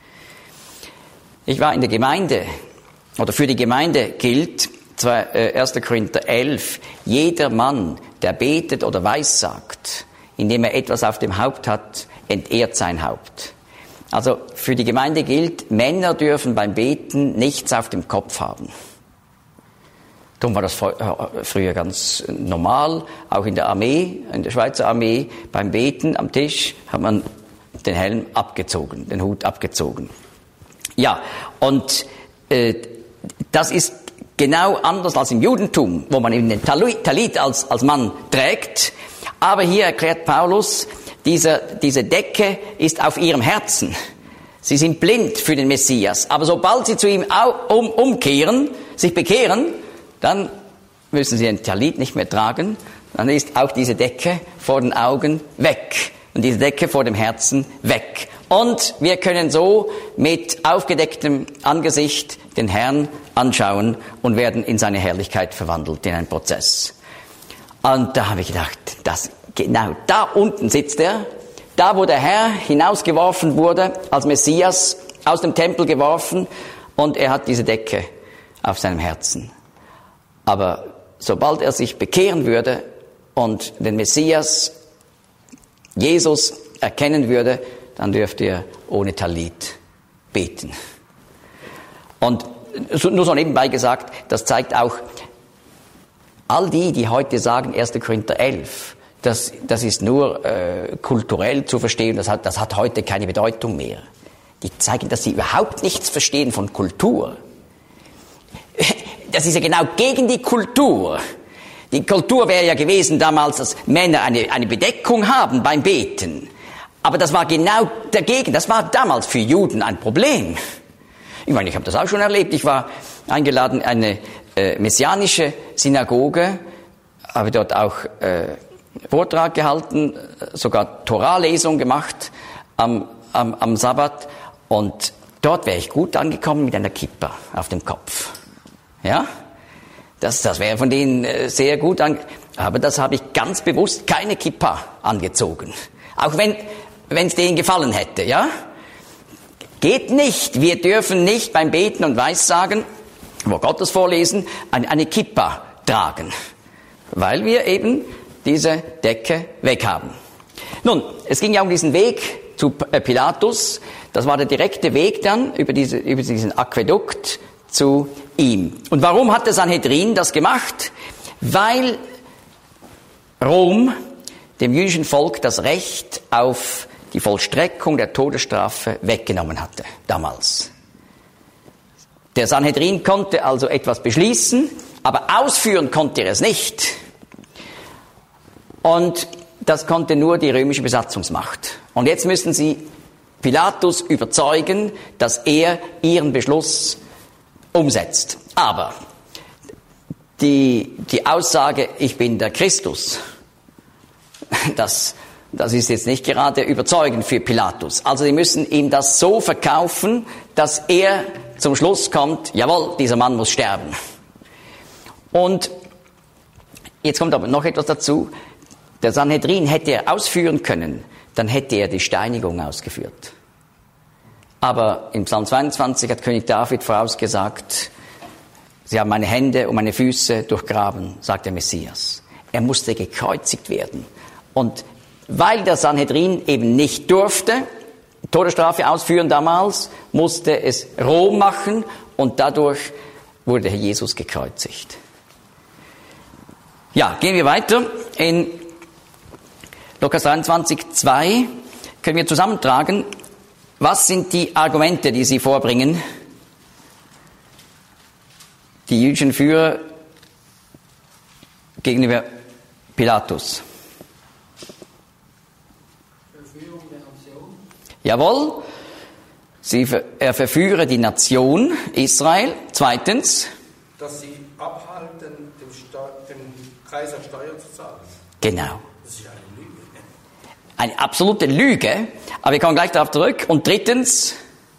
Ich war in der Gemeinde, oder für die Gemeinde gilt, erster Korinther elf, jeder Mann, der betet oder weissagt, indem er etwas auf dem Haupt hat, entehrt sein Haupt. Also für die Gemeinde gilt, Männer dürfen beim Beten nichts auf dem Kopf haben. Darum war das früher ganz normal, auch in der Armee, in der Schweizer Armee, beim Beten am Tisch hat man den Helm abgezogen, den Hut abgezogen. Ja, und äh, das ist genau anders als im Judentum, wo man eben den Talit als, als Mann trägt. Aber hier erklärt Paulus, diese, diese Decke ist auf ihrem Herzen. Sie sind blind für den Messias. Aber sobald sie zu ihm um, umkehren, sich bekehren, dann müssen sie den Talit nicht mehr tragen. Dann ist auch diese Decke vor den Augen weg. Und diese Decke vor dem Herzen weg. Und wir können so mit aufgedecktem Angesicht den Herrn anschauen und werden in seine Herrlichkeit verwandelt, in einen Prozess. Und da habe ich gedacht, das, genau da unten sitzt er, da wo der Herr hinausgeworfen wurde, als Messias, aus dem Tempel geworfen, und er hat diese Decke auf seinem Herzen. Aber sobald er sich bekehren würde und den Messias, Jesus, erkennen würde, dann dürfte er ohne Talit beten. Und nur so nebenbei gesagt, das zeigt auch, all die, die heute sagen, erster Korinther elf, das, das ist nur äh, kulturell zu verstehen, das hat, das hat heute keine Bedeutung mehr. Die zeigen, dass sie überhaupt nichts verstehen von Kultur. Das ist ja genau gegen die Kultur. Die Kultur wäre ja gewesen damals, dass Männer eine, eine Bedeckung haben beim Beten. Aber das war genau dagegen. Das war damals für Juden ein Problem. Ich meine, ich habe das auch schon erlebt. Ich war eingeladen in eine äh, messianische Synagoge, habe dort auch äh, Vortrag gehalten, sogar Toralesung gemacht am, am, am Sabbat. Und dort wäre ich gut angekommen mit einer Kippa auf dem Kopf. Ja, das, das wäre von denen äh, sehr gut an. Aber das habe ich ganz bewusst keine Kippa angezogen. Auch wenn wenn es denen gefallen hätte, ja? Geht nicht. Wir dürfen nicht beim Beten und Weissagen, wo Gottes vorlesen, eine, eine Kippa tragen. Weil wir eben diese Decke weghaben. Nun, es ging ja um diesen Weg zu Pilatus. Das war der direkte Weg dann über, diese, über diesen Aquädukt zu ihm. Und warum hat der Sanhedrin das gemacht? Weil Rom dem jüdischen Volk das Recht auf die Vollstreckung der Todesstrafe weggenommen hatte, damals. Der Sanhedrin konnte also etwas beschließen, aber ausführen konnte er es nicht. Und das konnte nur die römische Besatzungsmacht. Und jetzt müssen sie Pilatus überzeugen, dass er ihren Beschluss umsetzt. Aber die, die Aussage, ich bin der Christus, das Das ist jetzt nicht gerade überzeugend für Pilatus. Also sie müssen ihm das so verkaufen, dass er zum Schluss kommt, jawohl, dieser Mann muss sterben. Und jetzt kommt aber noch etwas dazu. Der Sanhedrin hätte er ausführen können, dann hätte er die Steinigung ausgeführt. Aber im Psalm zweiundzwanzig hat König David vorausgesagt, sie haben meine Hände und meine Füße durchgraben, sagt der Messias. Er musste gekreuzigt werden. Und weil der Sanhedrin eben nicht durfte, Todesstrafe ausführen damals, musste es Rom machen und dadurch wurde Herr Jesus gekreuzigt. Ja, gehen wir weiter. In Lukas dreiundzwanzig, zwei können wir zusammentragen, was sind die Argumente, die sie vorbringen, die jüdischen Führer gegenüber Pilatus. Jawohl, sie, er verführe die Nation Israel. Zweitens, dass sie abhalten, dem, Steu- dem Kaiser Steuern zu zahlen. Genau. Das ist eine Lüge. Eine absolute Lüge, aber wir kommen gleich darauf zurück. Und drittens,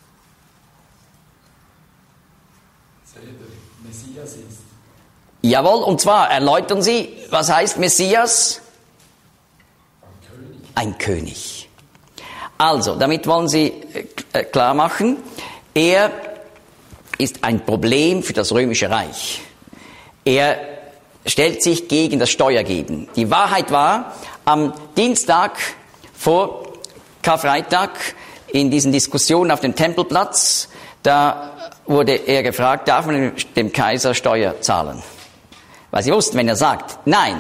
dass er der Messias ist. Jawohl, und zwar erläutern sie, was heißt Messias? Ein König. Ein König. Also, damit wollen Sie äh, klar machen, er ist ein Problem für das Römische Reich. Er stellt sich gegen das Steuergeben. Die Wahrheit war, am Dienstag vor Karfreitag in diesen Diskussionen auf dem Tempelplatz, da wurde er gefragt, darf man dem Kaiser Steuer zahlen? Weil sie wussten, wenn er sagt, nein,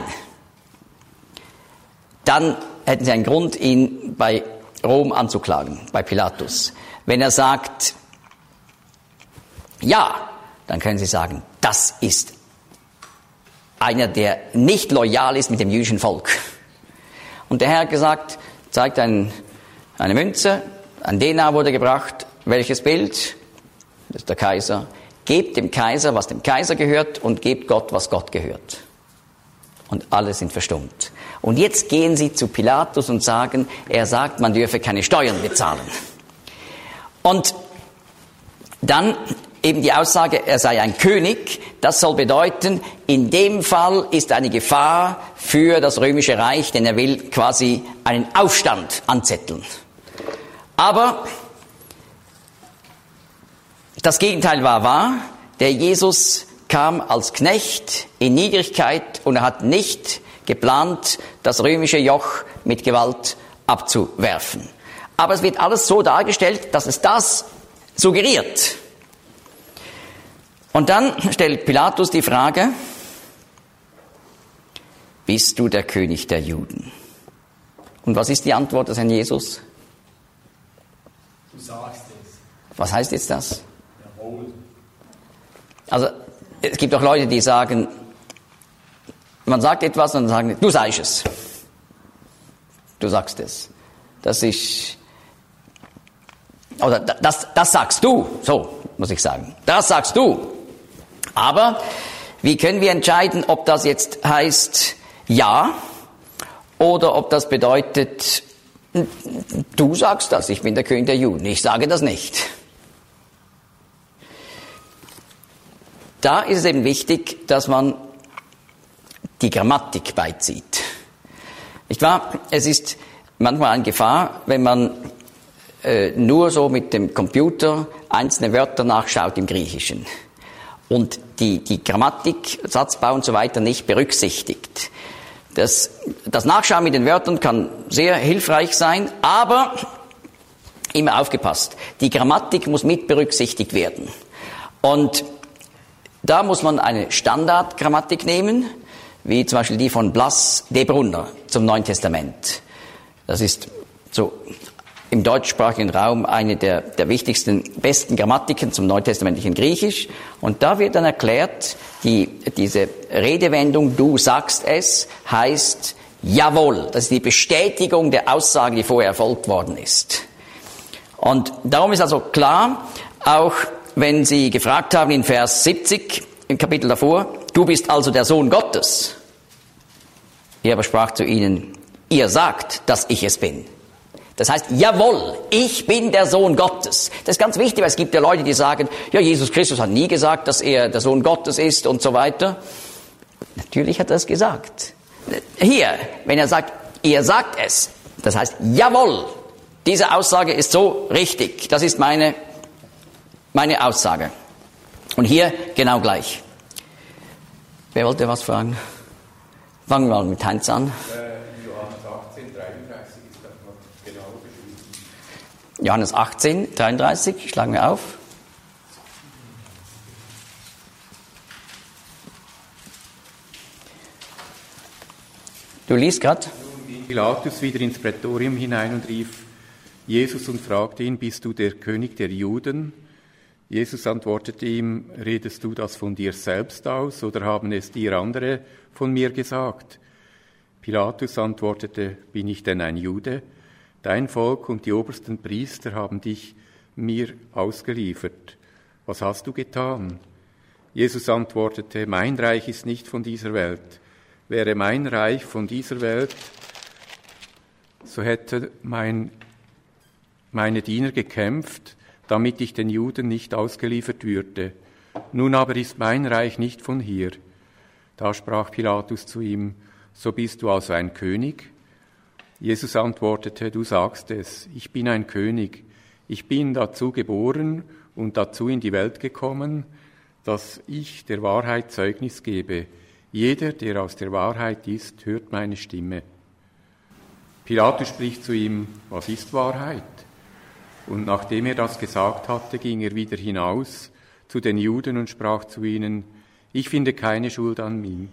dann hätten sie einen Grund, ihn bei Rom anzuklagen, bei Pilatus. Wenn er sagt, ja, dann können sie sagen, das ist einer, der nicht loyal ist mit dem jüdischen Volk. Und der Herr hat gesagt, zeigt ein, eine Münze, ein Denar wurde gebracht, welches Bild? Das ist der Kaiser. Gebt dem Kaiser, was dem Kaiser gehört, und gebt Gott, was Gott gehört. Und alle sind verstummt. Und jetzt gehen sie zu Pilatus und sagen, er sagt, man dürfe keine Steuern bezahlen. Und dann eben die Aussage, er sei ein König, das soll bedeuten, in dem Fall ist eine Gefahr für das Römische Reich, denn er will quasi einen Aufstand anzetteln. Aber das Gegenteil war wahr. Der Jesus kam als Knecht in Niedrigkeit und er hat nicht geplant, das römische Joch mit Gewalt abzuwerfen. Aber es wird alles so dargestellt, dass es das suggeriert. Und dann stellt Pilatus die Frage, bist du der König der Juden? Und was ist die Antwort des Herrn Jesus? Du sagst es. Was heißt jetzt das? Jawohl. Also, es gibt auch Leute, die sagen, man sagt etwas und dann sagen, du sagst es. Du sagst es. Das ist, oder das, das sagst du, so muss ich sagen. Das sagst du. Aber wie können wir entscheiden, ob das jetzt heißt ja oder ob das bedeutet, du sagst das, ich bin der König der Juden, ich sage das nicht. Da ist es eben wichtig, dass man die Grammatik beizieht. Nicht wahr? Es ist manchmal eine Gefahr, wenn man äh, nur so mit dem Computer einzelne Wörter nachschaut im Griechischen und die, die Grammatik, Satzbau und so weiter nicht berücksichtigt. Das, das Nachschauen mit den Wörtern kann sehr hilfreich sein, aber immer aufgepasst. Die Grammatik muss mit berücksichtigt werden. Und da muss man eine Standardgrammatik nehmen, wie zum Beispiel die von Blas de Brunner zum Neuen Testament. Das ist so im deutschsprachigen Raum eine der, der wichtigsten, besten Grammatiken zum neutestamentlichen Griechisch. Und da wird dann erklärt, die, diese Redewendung, du sagst es, heißt jawohl. Das ist die Bestätigung der Aussage, die vorher erfolgt worden ist. Und darum ist also klar, auch wenn Sie gefragt haben in Vers siebzig, im Kapitel davor, du bist also der Sohn Gottes. Er aber sprach zu ihnen, ihr sagt, dass ich es bin. Das heißt, jawohl, ich bin der Sohn Gottes. Das ist ganz wichtig, weil es gibt ja Leute, die sagen, ja, Jesus Christus hat nie gesagt, dass er der Sohn Gottes ist und so weiter. Natürlich hat er es gesagt. Hier, wenn er sagt, ihr sagt es, das heißt, jawohl, diese Aussage ist so richtig. Das ist meine, meine Aussage. Und hier genau gleich. Wer wollte was fragen? Fangen wir mal mit Heinz an. Johannes achtzehn, dreiunddreißig ist das noch genau beschrieben. Johannes achtzehn, dreiunddreißig, schlagen wir auf. Du liest gerade. Nun ging Pilatus wieder ins Prätorium hinein und rief Jesus und fragte ihn, bist du der König der Juden? Jesus antwortete ihm, redest du das von dir selbst aus oder haben es dir andere von mir gesagt? Pilatus antwortete, bin ich denn ein Jude? Dein Volk und die obersten Priester haben dich mir ausgeliefert. Was hast du getan? Jesus antwortete, mein Reich ist nicht von dieser Welt. Wäre mein Reich von dieser Welt, so hätte mein, meine Diener gekämpft, damit ich den Juden nicht ausgeliefert würde. Nun aber ist mein Reich nicht von hier. Da sprach Pilatus zu ihm, so bist du also ein König? Jesus antwortete, du sagst es, ich bin ein König. Ich bin dazu geboren und dazu in die Welt gekommen, dass ich der Wahrheit Zeugnis gebe. Jeder, der aus der Wahrheit ist, hört meine Stimme. Pilatus spricht zu ihm, was ist Wahrheit? Und nachdem er das gesagt hatte, ging er wieder hinaus zu den Juden und sprach zu ihnen, ich finde keine Schuld an ihm.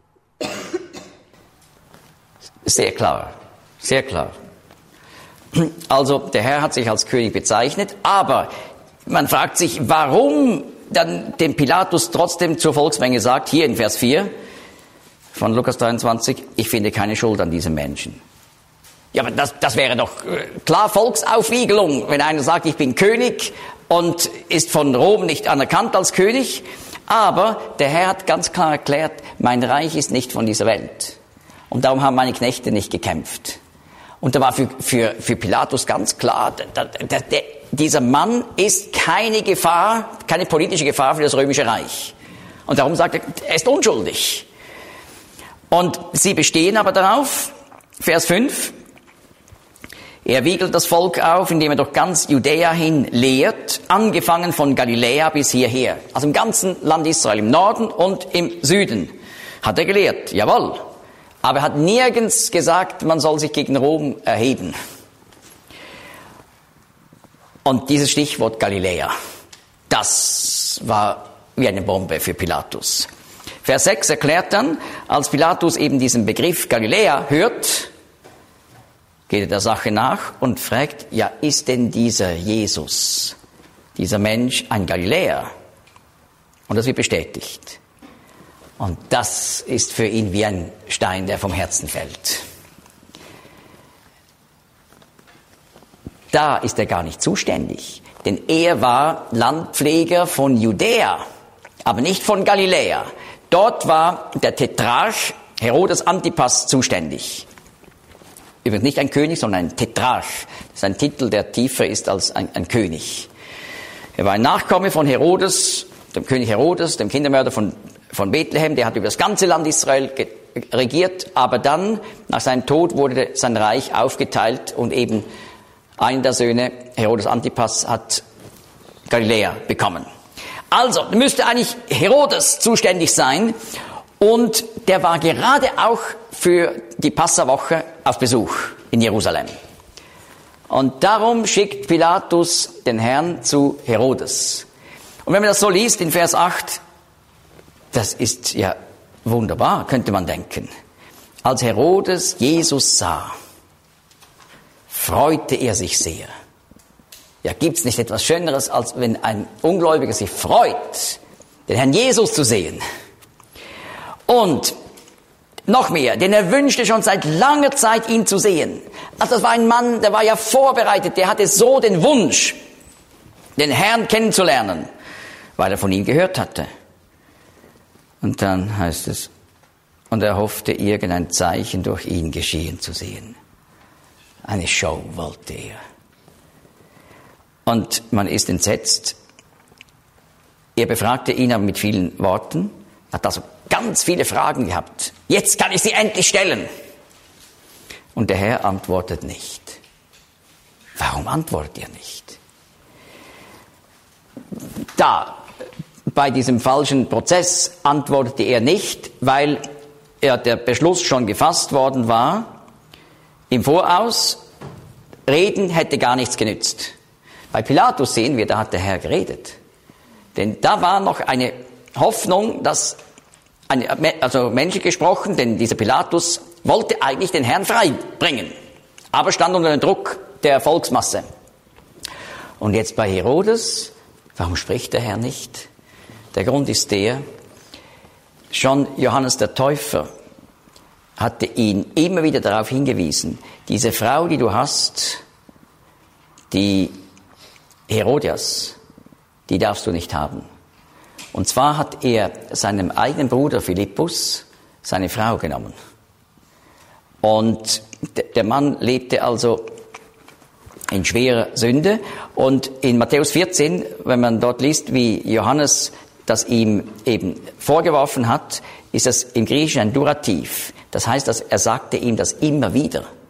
Sehr klar, sehr klar. Also der Herr hat sich als König bezeichnet, aber man fragt sich, warum dann dem Pilatus trotzdem zur Volksmenge sagt, hier in Vers vier von Lukas dreiundzwanzig, ich finde keine Schuld an diesem Menschen. Ja, aber das, das wäre doch klar Volksaufwiegelung, wenn einer sagt, ich bin König und ist von Rom nicht anerkannt als König. Aber der Herr hat ganz klar erklärt, mein Reich ist nicht von dieser Welt. Und darum haben meine Knechte nicht gekämpft. Und da war für, für, für Pilatus ganz klar, der, der, der, dieser Mann ist keine Gefahr, keine politische Gefahr für das Römische Reich. Und darum sagt er, er ist unschuldig. Und sie bestehen aber darauf, Vers fünf, er wiegelt das Volk auf, indem er durch ganz Judäa hin lehrt, angefangen von Galiläa bis hierher. Also im ganzen Land Israel, im Norden und im Süden hat er gelehrt, jawohl. Aber er hat nirgends gesagt, man soll sich gegen Rom erheben. Und dieses Stichwort Galiläa, das war wie eine Bombe für Pilatus. Vers sechs erklärt dann, als Pilatus eben diesen Begriff Galiläa hört, geht er der Sache nach und fragt, ja, ist denn dieser Jesus, dieser Mensch ein Galiläer? Und das wird bestätigt. Und das ist für ihn wie ein Stein, der vom Herzen fällt. Da ist er gar nicht zuständig, denn er war Landpfleger von Judäa, aber nicht von Galiläa. Dort war der Tetrarch Herodes Antipas zuständig. Übrigens nicht ein König, sondern ein Tetrarch. Das ist ein Titel, der tiefer ist als ein, ein König. Er war ein Nachkomme von Herodes, dem König Herodes, dem Kindermörder von, von Bethlehem. Der hat über das ganze Land Israel ge- regiert. Aber dann, nach seinem Tod, wurde sein Reich aufgeteilt und eben einer der Söhne, Herodes Antipas, hat Galiläa bekommen. Also müsste eigentlich Herodes zuständig sein. Und der war gerade auch für die Passawoche auf Besuch in Jerusalem. Und darum schickt Pilatus den Herrn zu Herodes. Und wenn man das so liest in Vers acht, das ist ja wunderbar, könnte man denken. Als Herodes Jesus sah, freute er sich sehr. Ja, gibt's nicht etwas Schöneres, als wenn ein Ungläubiger sich freut, den Herrn Jesus zu sehen. Und noch mehr, denn er wünschte schon seit langer Zeit, ihn zu sehen. Also das war ein Mann, der war ja vorbereitet, der hatte so den Wunsch, den Herrn kennenzulernen, weil er von ihm gehört hatte. Und dann heißt es, und er hoffte, irgendein Zeichen durch ihn geschehen zu sehen. Eine Show wollte er. Und man ist entsetzt. Er befragte ihn aber mit vielen Worten, hat also ganz viele Fragen gehabt. Jetzt kann ich sie endlich stellen. Und der Herr antwortet nicht. Warum antwortet er nicht? Da, bei diesem falschen Prozess antwortete er nicht, weil er der Beschluss schon gefasst worden war. Im Voraus, reden hätte gar nichts genützt. Bei Pilatus sehen wir, da hat der Herr geredet. Denn da war noch eine Hoffnung, dass, eine, also menschlich gesprochen, denn dieser Pilatus wollte eigentlich den Herrn freibringen, aber stand unter dem Druck der Volksmasse. Und jetzt bei Herodes, warum spricht der Herr nicht? Der Grund ist der, schon Johannes der Täufer hatte ihn immer wieder darauf hingewiesen, diese Frau, die du hast, die Herodias, die darfst du nicht haben. Und zwar hat er seinem eigenen Bruder Philippus seine Frau genommen. Und der Mann lebte also in schwerer Sünde. Und in Matthäus vierzehn, wenn man dort liest, wie Johannes das ihm eben vorgeworfen hat, ist das im Griechischen ein Durativ. Das heißt, dass er sagte ihm das immer wieder.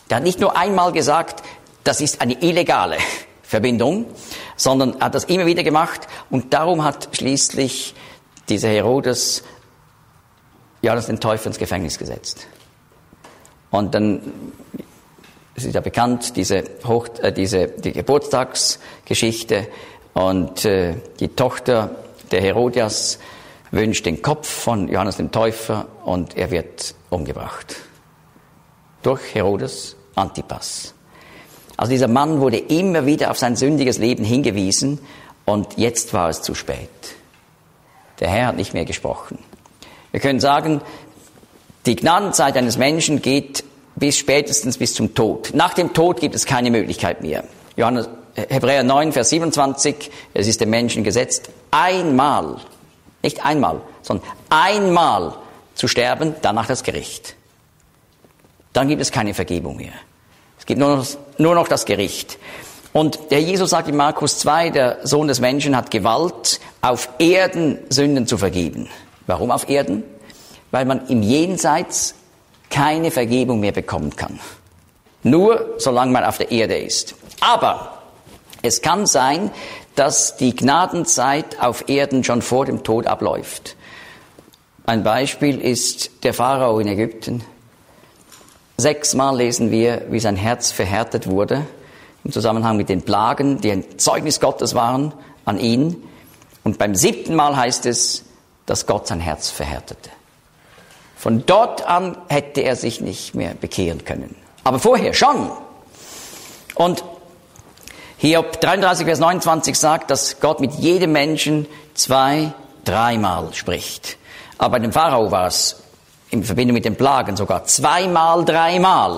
Der hat nicht nur einmal gesagt, das ist eine illegale Verbindung, sondern hat das immer wieder gemacht und darum hat schließlich dieser Herodes Johannes den Täufer ins Gefängnis gesetzt. Und dann, es ist ja bekannt, diese, Hoch, äh, diese die Geburtstagsgeschichte und äh, die Tochter der Herodias wünscht den Kopf von Johannes dem Täufer und er wird umgebracht. Durch Herodes Antipas. Also dieser Mann wurde immer wieder auf sein sündiges Leben hingewiesen und jetzt war es zu spät. Der Herr hat nicht mehr gesprochen. Wir können sagen, die Gnadenzeit eines Menschen geht bis spätestens bis zum Tod. Nach dem Tod gibt es keine Möglichkeit mehr. Johannes, Hebräer neun, Vers siebenundzwanzig, es ist dem Menschen gesetzt, einmal, nicht einmal, sondern einmal zu sterben, danach das Gericht. Dann gibt es keine Vergebung mehr. Es gibt nur noch, nur noch das Gericht. Und der Jesus sagt in Markus zwei, der Sohn des Menschen hat Gewalt, auf Erden Sünden zu vergeben. Warum auf Erden? Weil man im Jenseits keine Vergebung mehr bekommen kann. Nur solange man auf der Erde ist. Aber es kann sein, dass die Gnadenzeit auf Erden schon vor dem Tod abläuft. Ein Beispiel ist der Pharao in Ägypten. Sechsmal lesen wir, wie sein Herz verhärtet wurde, im Zusammenhang mit den Plagen, die ein Zeugnis Gottes waren an ihn. Und beim siebten Mal heißt es, dass Gott sein Herz verhärtete. Von dort an hätte er sich nicht mehr bekehren können. Aber vorher schon. Und Hiob dreiunddreißig, Vers neunundzwanzig sagt, dass Gott mit jedem Menschen zwei, dreimal spricht. Aber bei dem Pharao war es in Verbindung mit den Plagen sogar zweimal, dreimal.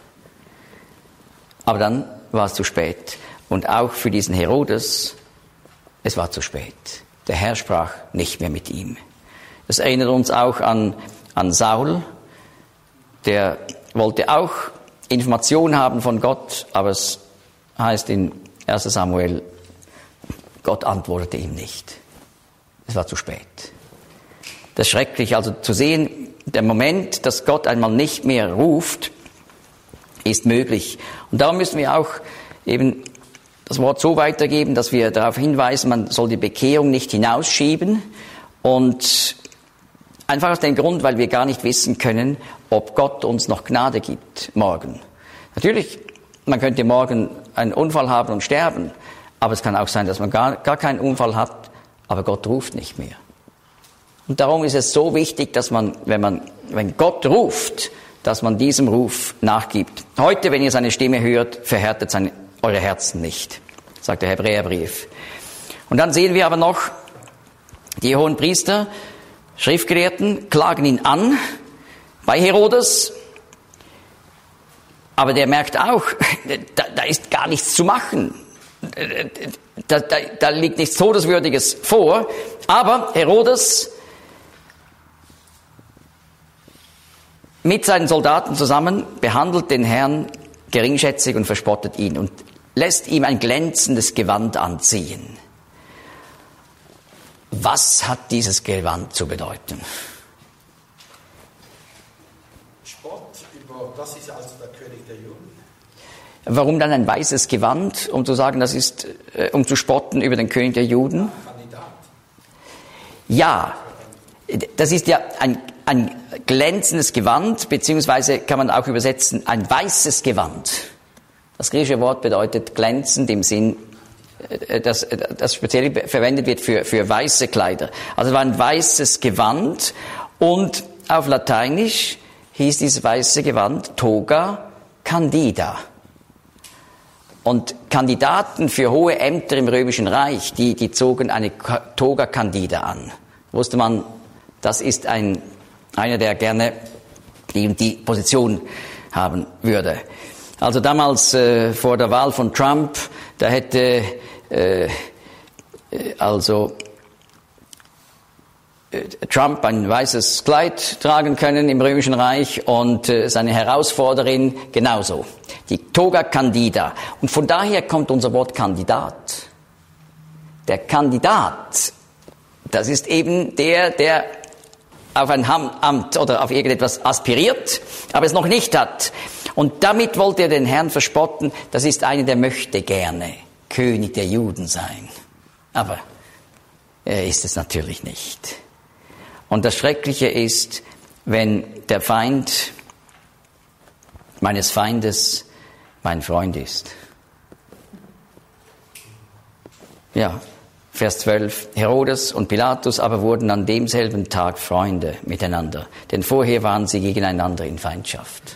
Aber dann war es zu spät. Und auch für diesen Herodes, es war zu spät. Der Herr sprach nicht mehr mit ihm. Das erinnert uns auch an, an Saul. Der wollte auch Informationen haben von Gott, aber es heißt in erster Samuel, Gott antwortete ihm nicht. Es war zu spät. Das ist schrecklich, also zu sehen, der Moment, dass Gott einmal nicht mehr ruft, ist möglich. Und darum müssen wir auch eben das Wort so weitergeben, dass wir darauf hinweisen, man soll die Bekehrung nicht hinausschieben und einfach aus dem Grund, weil wir gar nicht wissen können, ob Gott uns noch Gnade gibt morgen. Natürlich, man könnte morgen einen Unfall haben und sterben, aber es kann auch sein, dass man gar, gar keinen Unfall hat, aber Gott ruft nicht mehr. Und darum ist es so wichtig, dass man, wenn man, wenn Gott ruft, dass man diesem Ruf nachgibt. Heute, wenn ihr seine Stimme hört, verhärtet seine, eure Herzen nicht, sagt der Hebräerbrief. Und dann sehen wir aber noch, die hohen Priester, Schriftgelehrten klagen ihn an bei Herodes, aber der merkt auch, da, da ist gar nichts zu machen. Da, da, da liegt nichts Todeswürdiges vor, aber Herodes mit seinen Soldaten zusammen behandelt den Herrn geringschätzig und verspottet ihn und lässt ihm ein glänzendes Gewand anziehen. Was hat dieses Gewand zu bedeuten? Spott über, das ist also der König der Juden. Warum dann ein weißes Gewand, um zu sagen, das ist, äh, um zu spotten über den König der Juden? Kandidat. Ja, das ist ja ein, ein glänzendes Gewand, beziehungsweise kann man auch übersetzen, ein weißes Gewand. Das griechische Wort bedeutet glänzend im Sinn, das, das speziell verwendet wird für, für weiße Kleider. Also es war ein weißes Gewand und auf Lateinisch hieß dieses weiße Gewand Toga Candida. Und Kandidaten für hohe Ämter im Römischen Reich, die, die zogen eine Toga Candida an. Wusste man, das ist ein, einer, der gerne die, die Position haben würde. Also damals äh, vor der Wahl von Trump, da hätte äh, also äh, Trump ein weißes Kleid tragen können im Römischen Reich und äh, seine Herausforderin genauso. Die Toga Candida. Und von daher kommt unser Wort Kandidat. Der Kandidat, das ist eben der, der auf ein Amt oder auf irgendetwas aspiriert, aber es noch nicht hat. Und damit wollte er den Herrn verspotten, das ist einer, der möchte gerne König der Juden sein. Aber er ist es natürlich nicht. Und das Schreckliche ist, wenn der Feind meines Feindes mein Freund ist. Ja, Vers zwölf. Herodes und Pilatus aber wurden an demselben Tag Freunde miteinander, denn vorher waren sie gegeneinander in Feindschaft.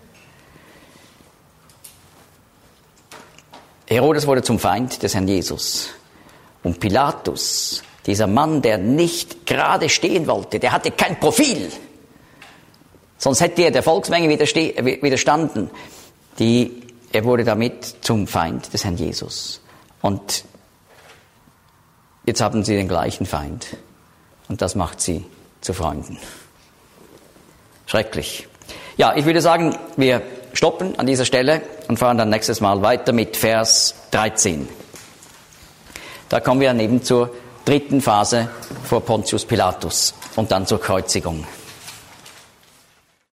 Herodes wurde zum Feind des Herrn Jesus. Und Pilatus, dieser Mann, der nicht gerade stehen wollte, der hatte kein Profil. Sonst hätte er der Volksmenge widerstanden. Die, er wurde damit zum Feind des Herrn Jesus. Und jetzt haben sie den gleichen Feind. Und das macht sie zu Freunden. Schrecklich. Ja, ich würde sagen, wir stoppen an dieser Stelle und fahren dann nächstes Mal weiter mit Vers dreizehn. Da kommen wir dann eben zur dritten Phase vor Pontius Pilatus und dann zur Kreuzigung.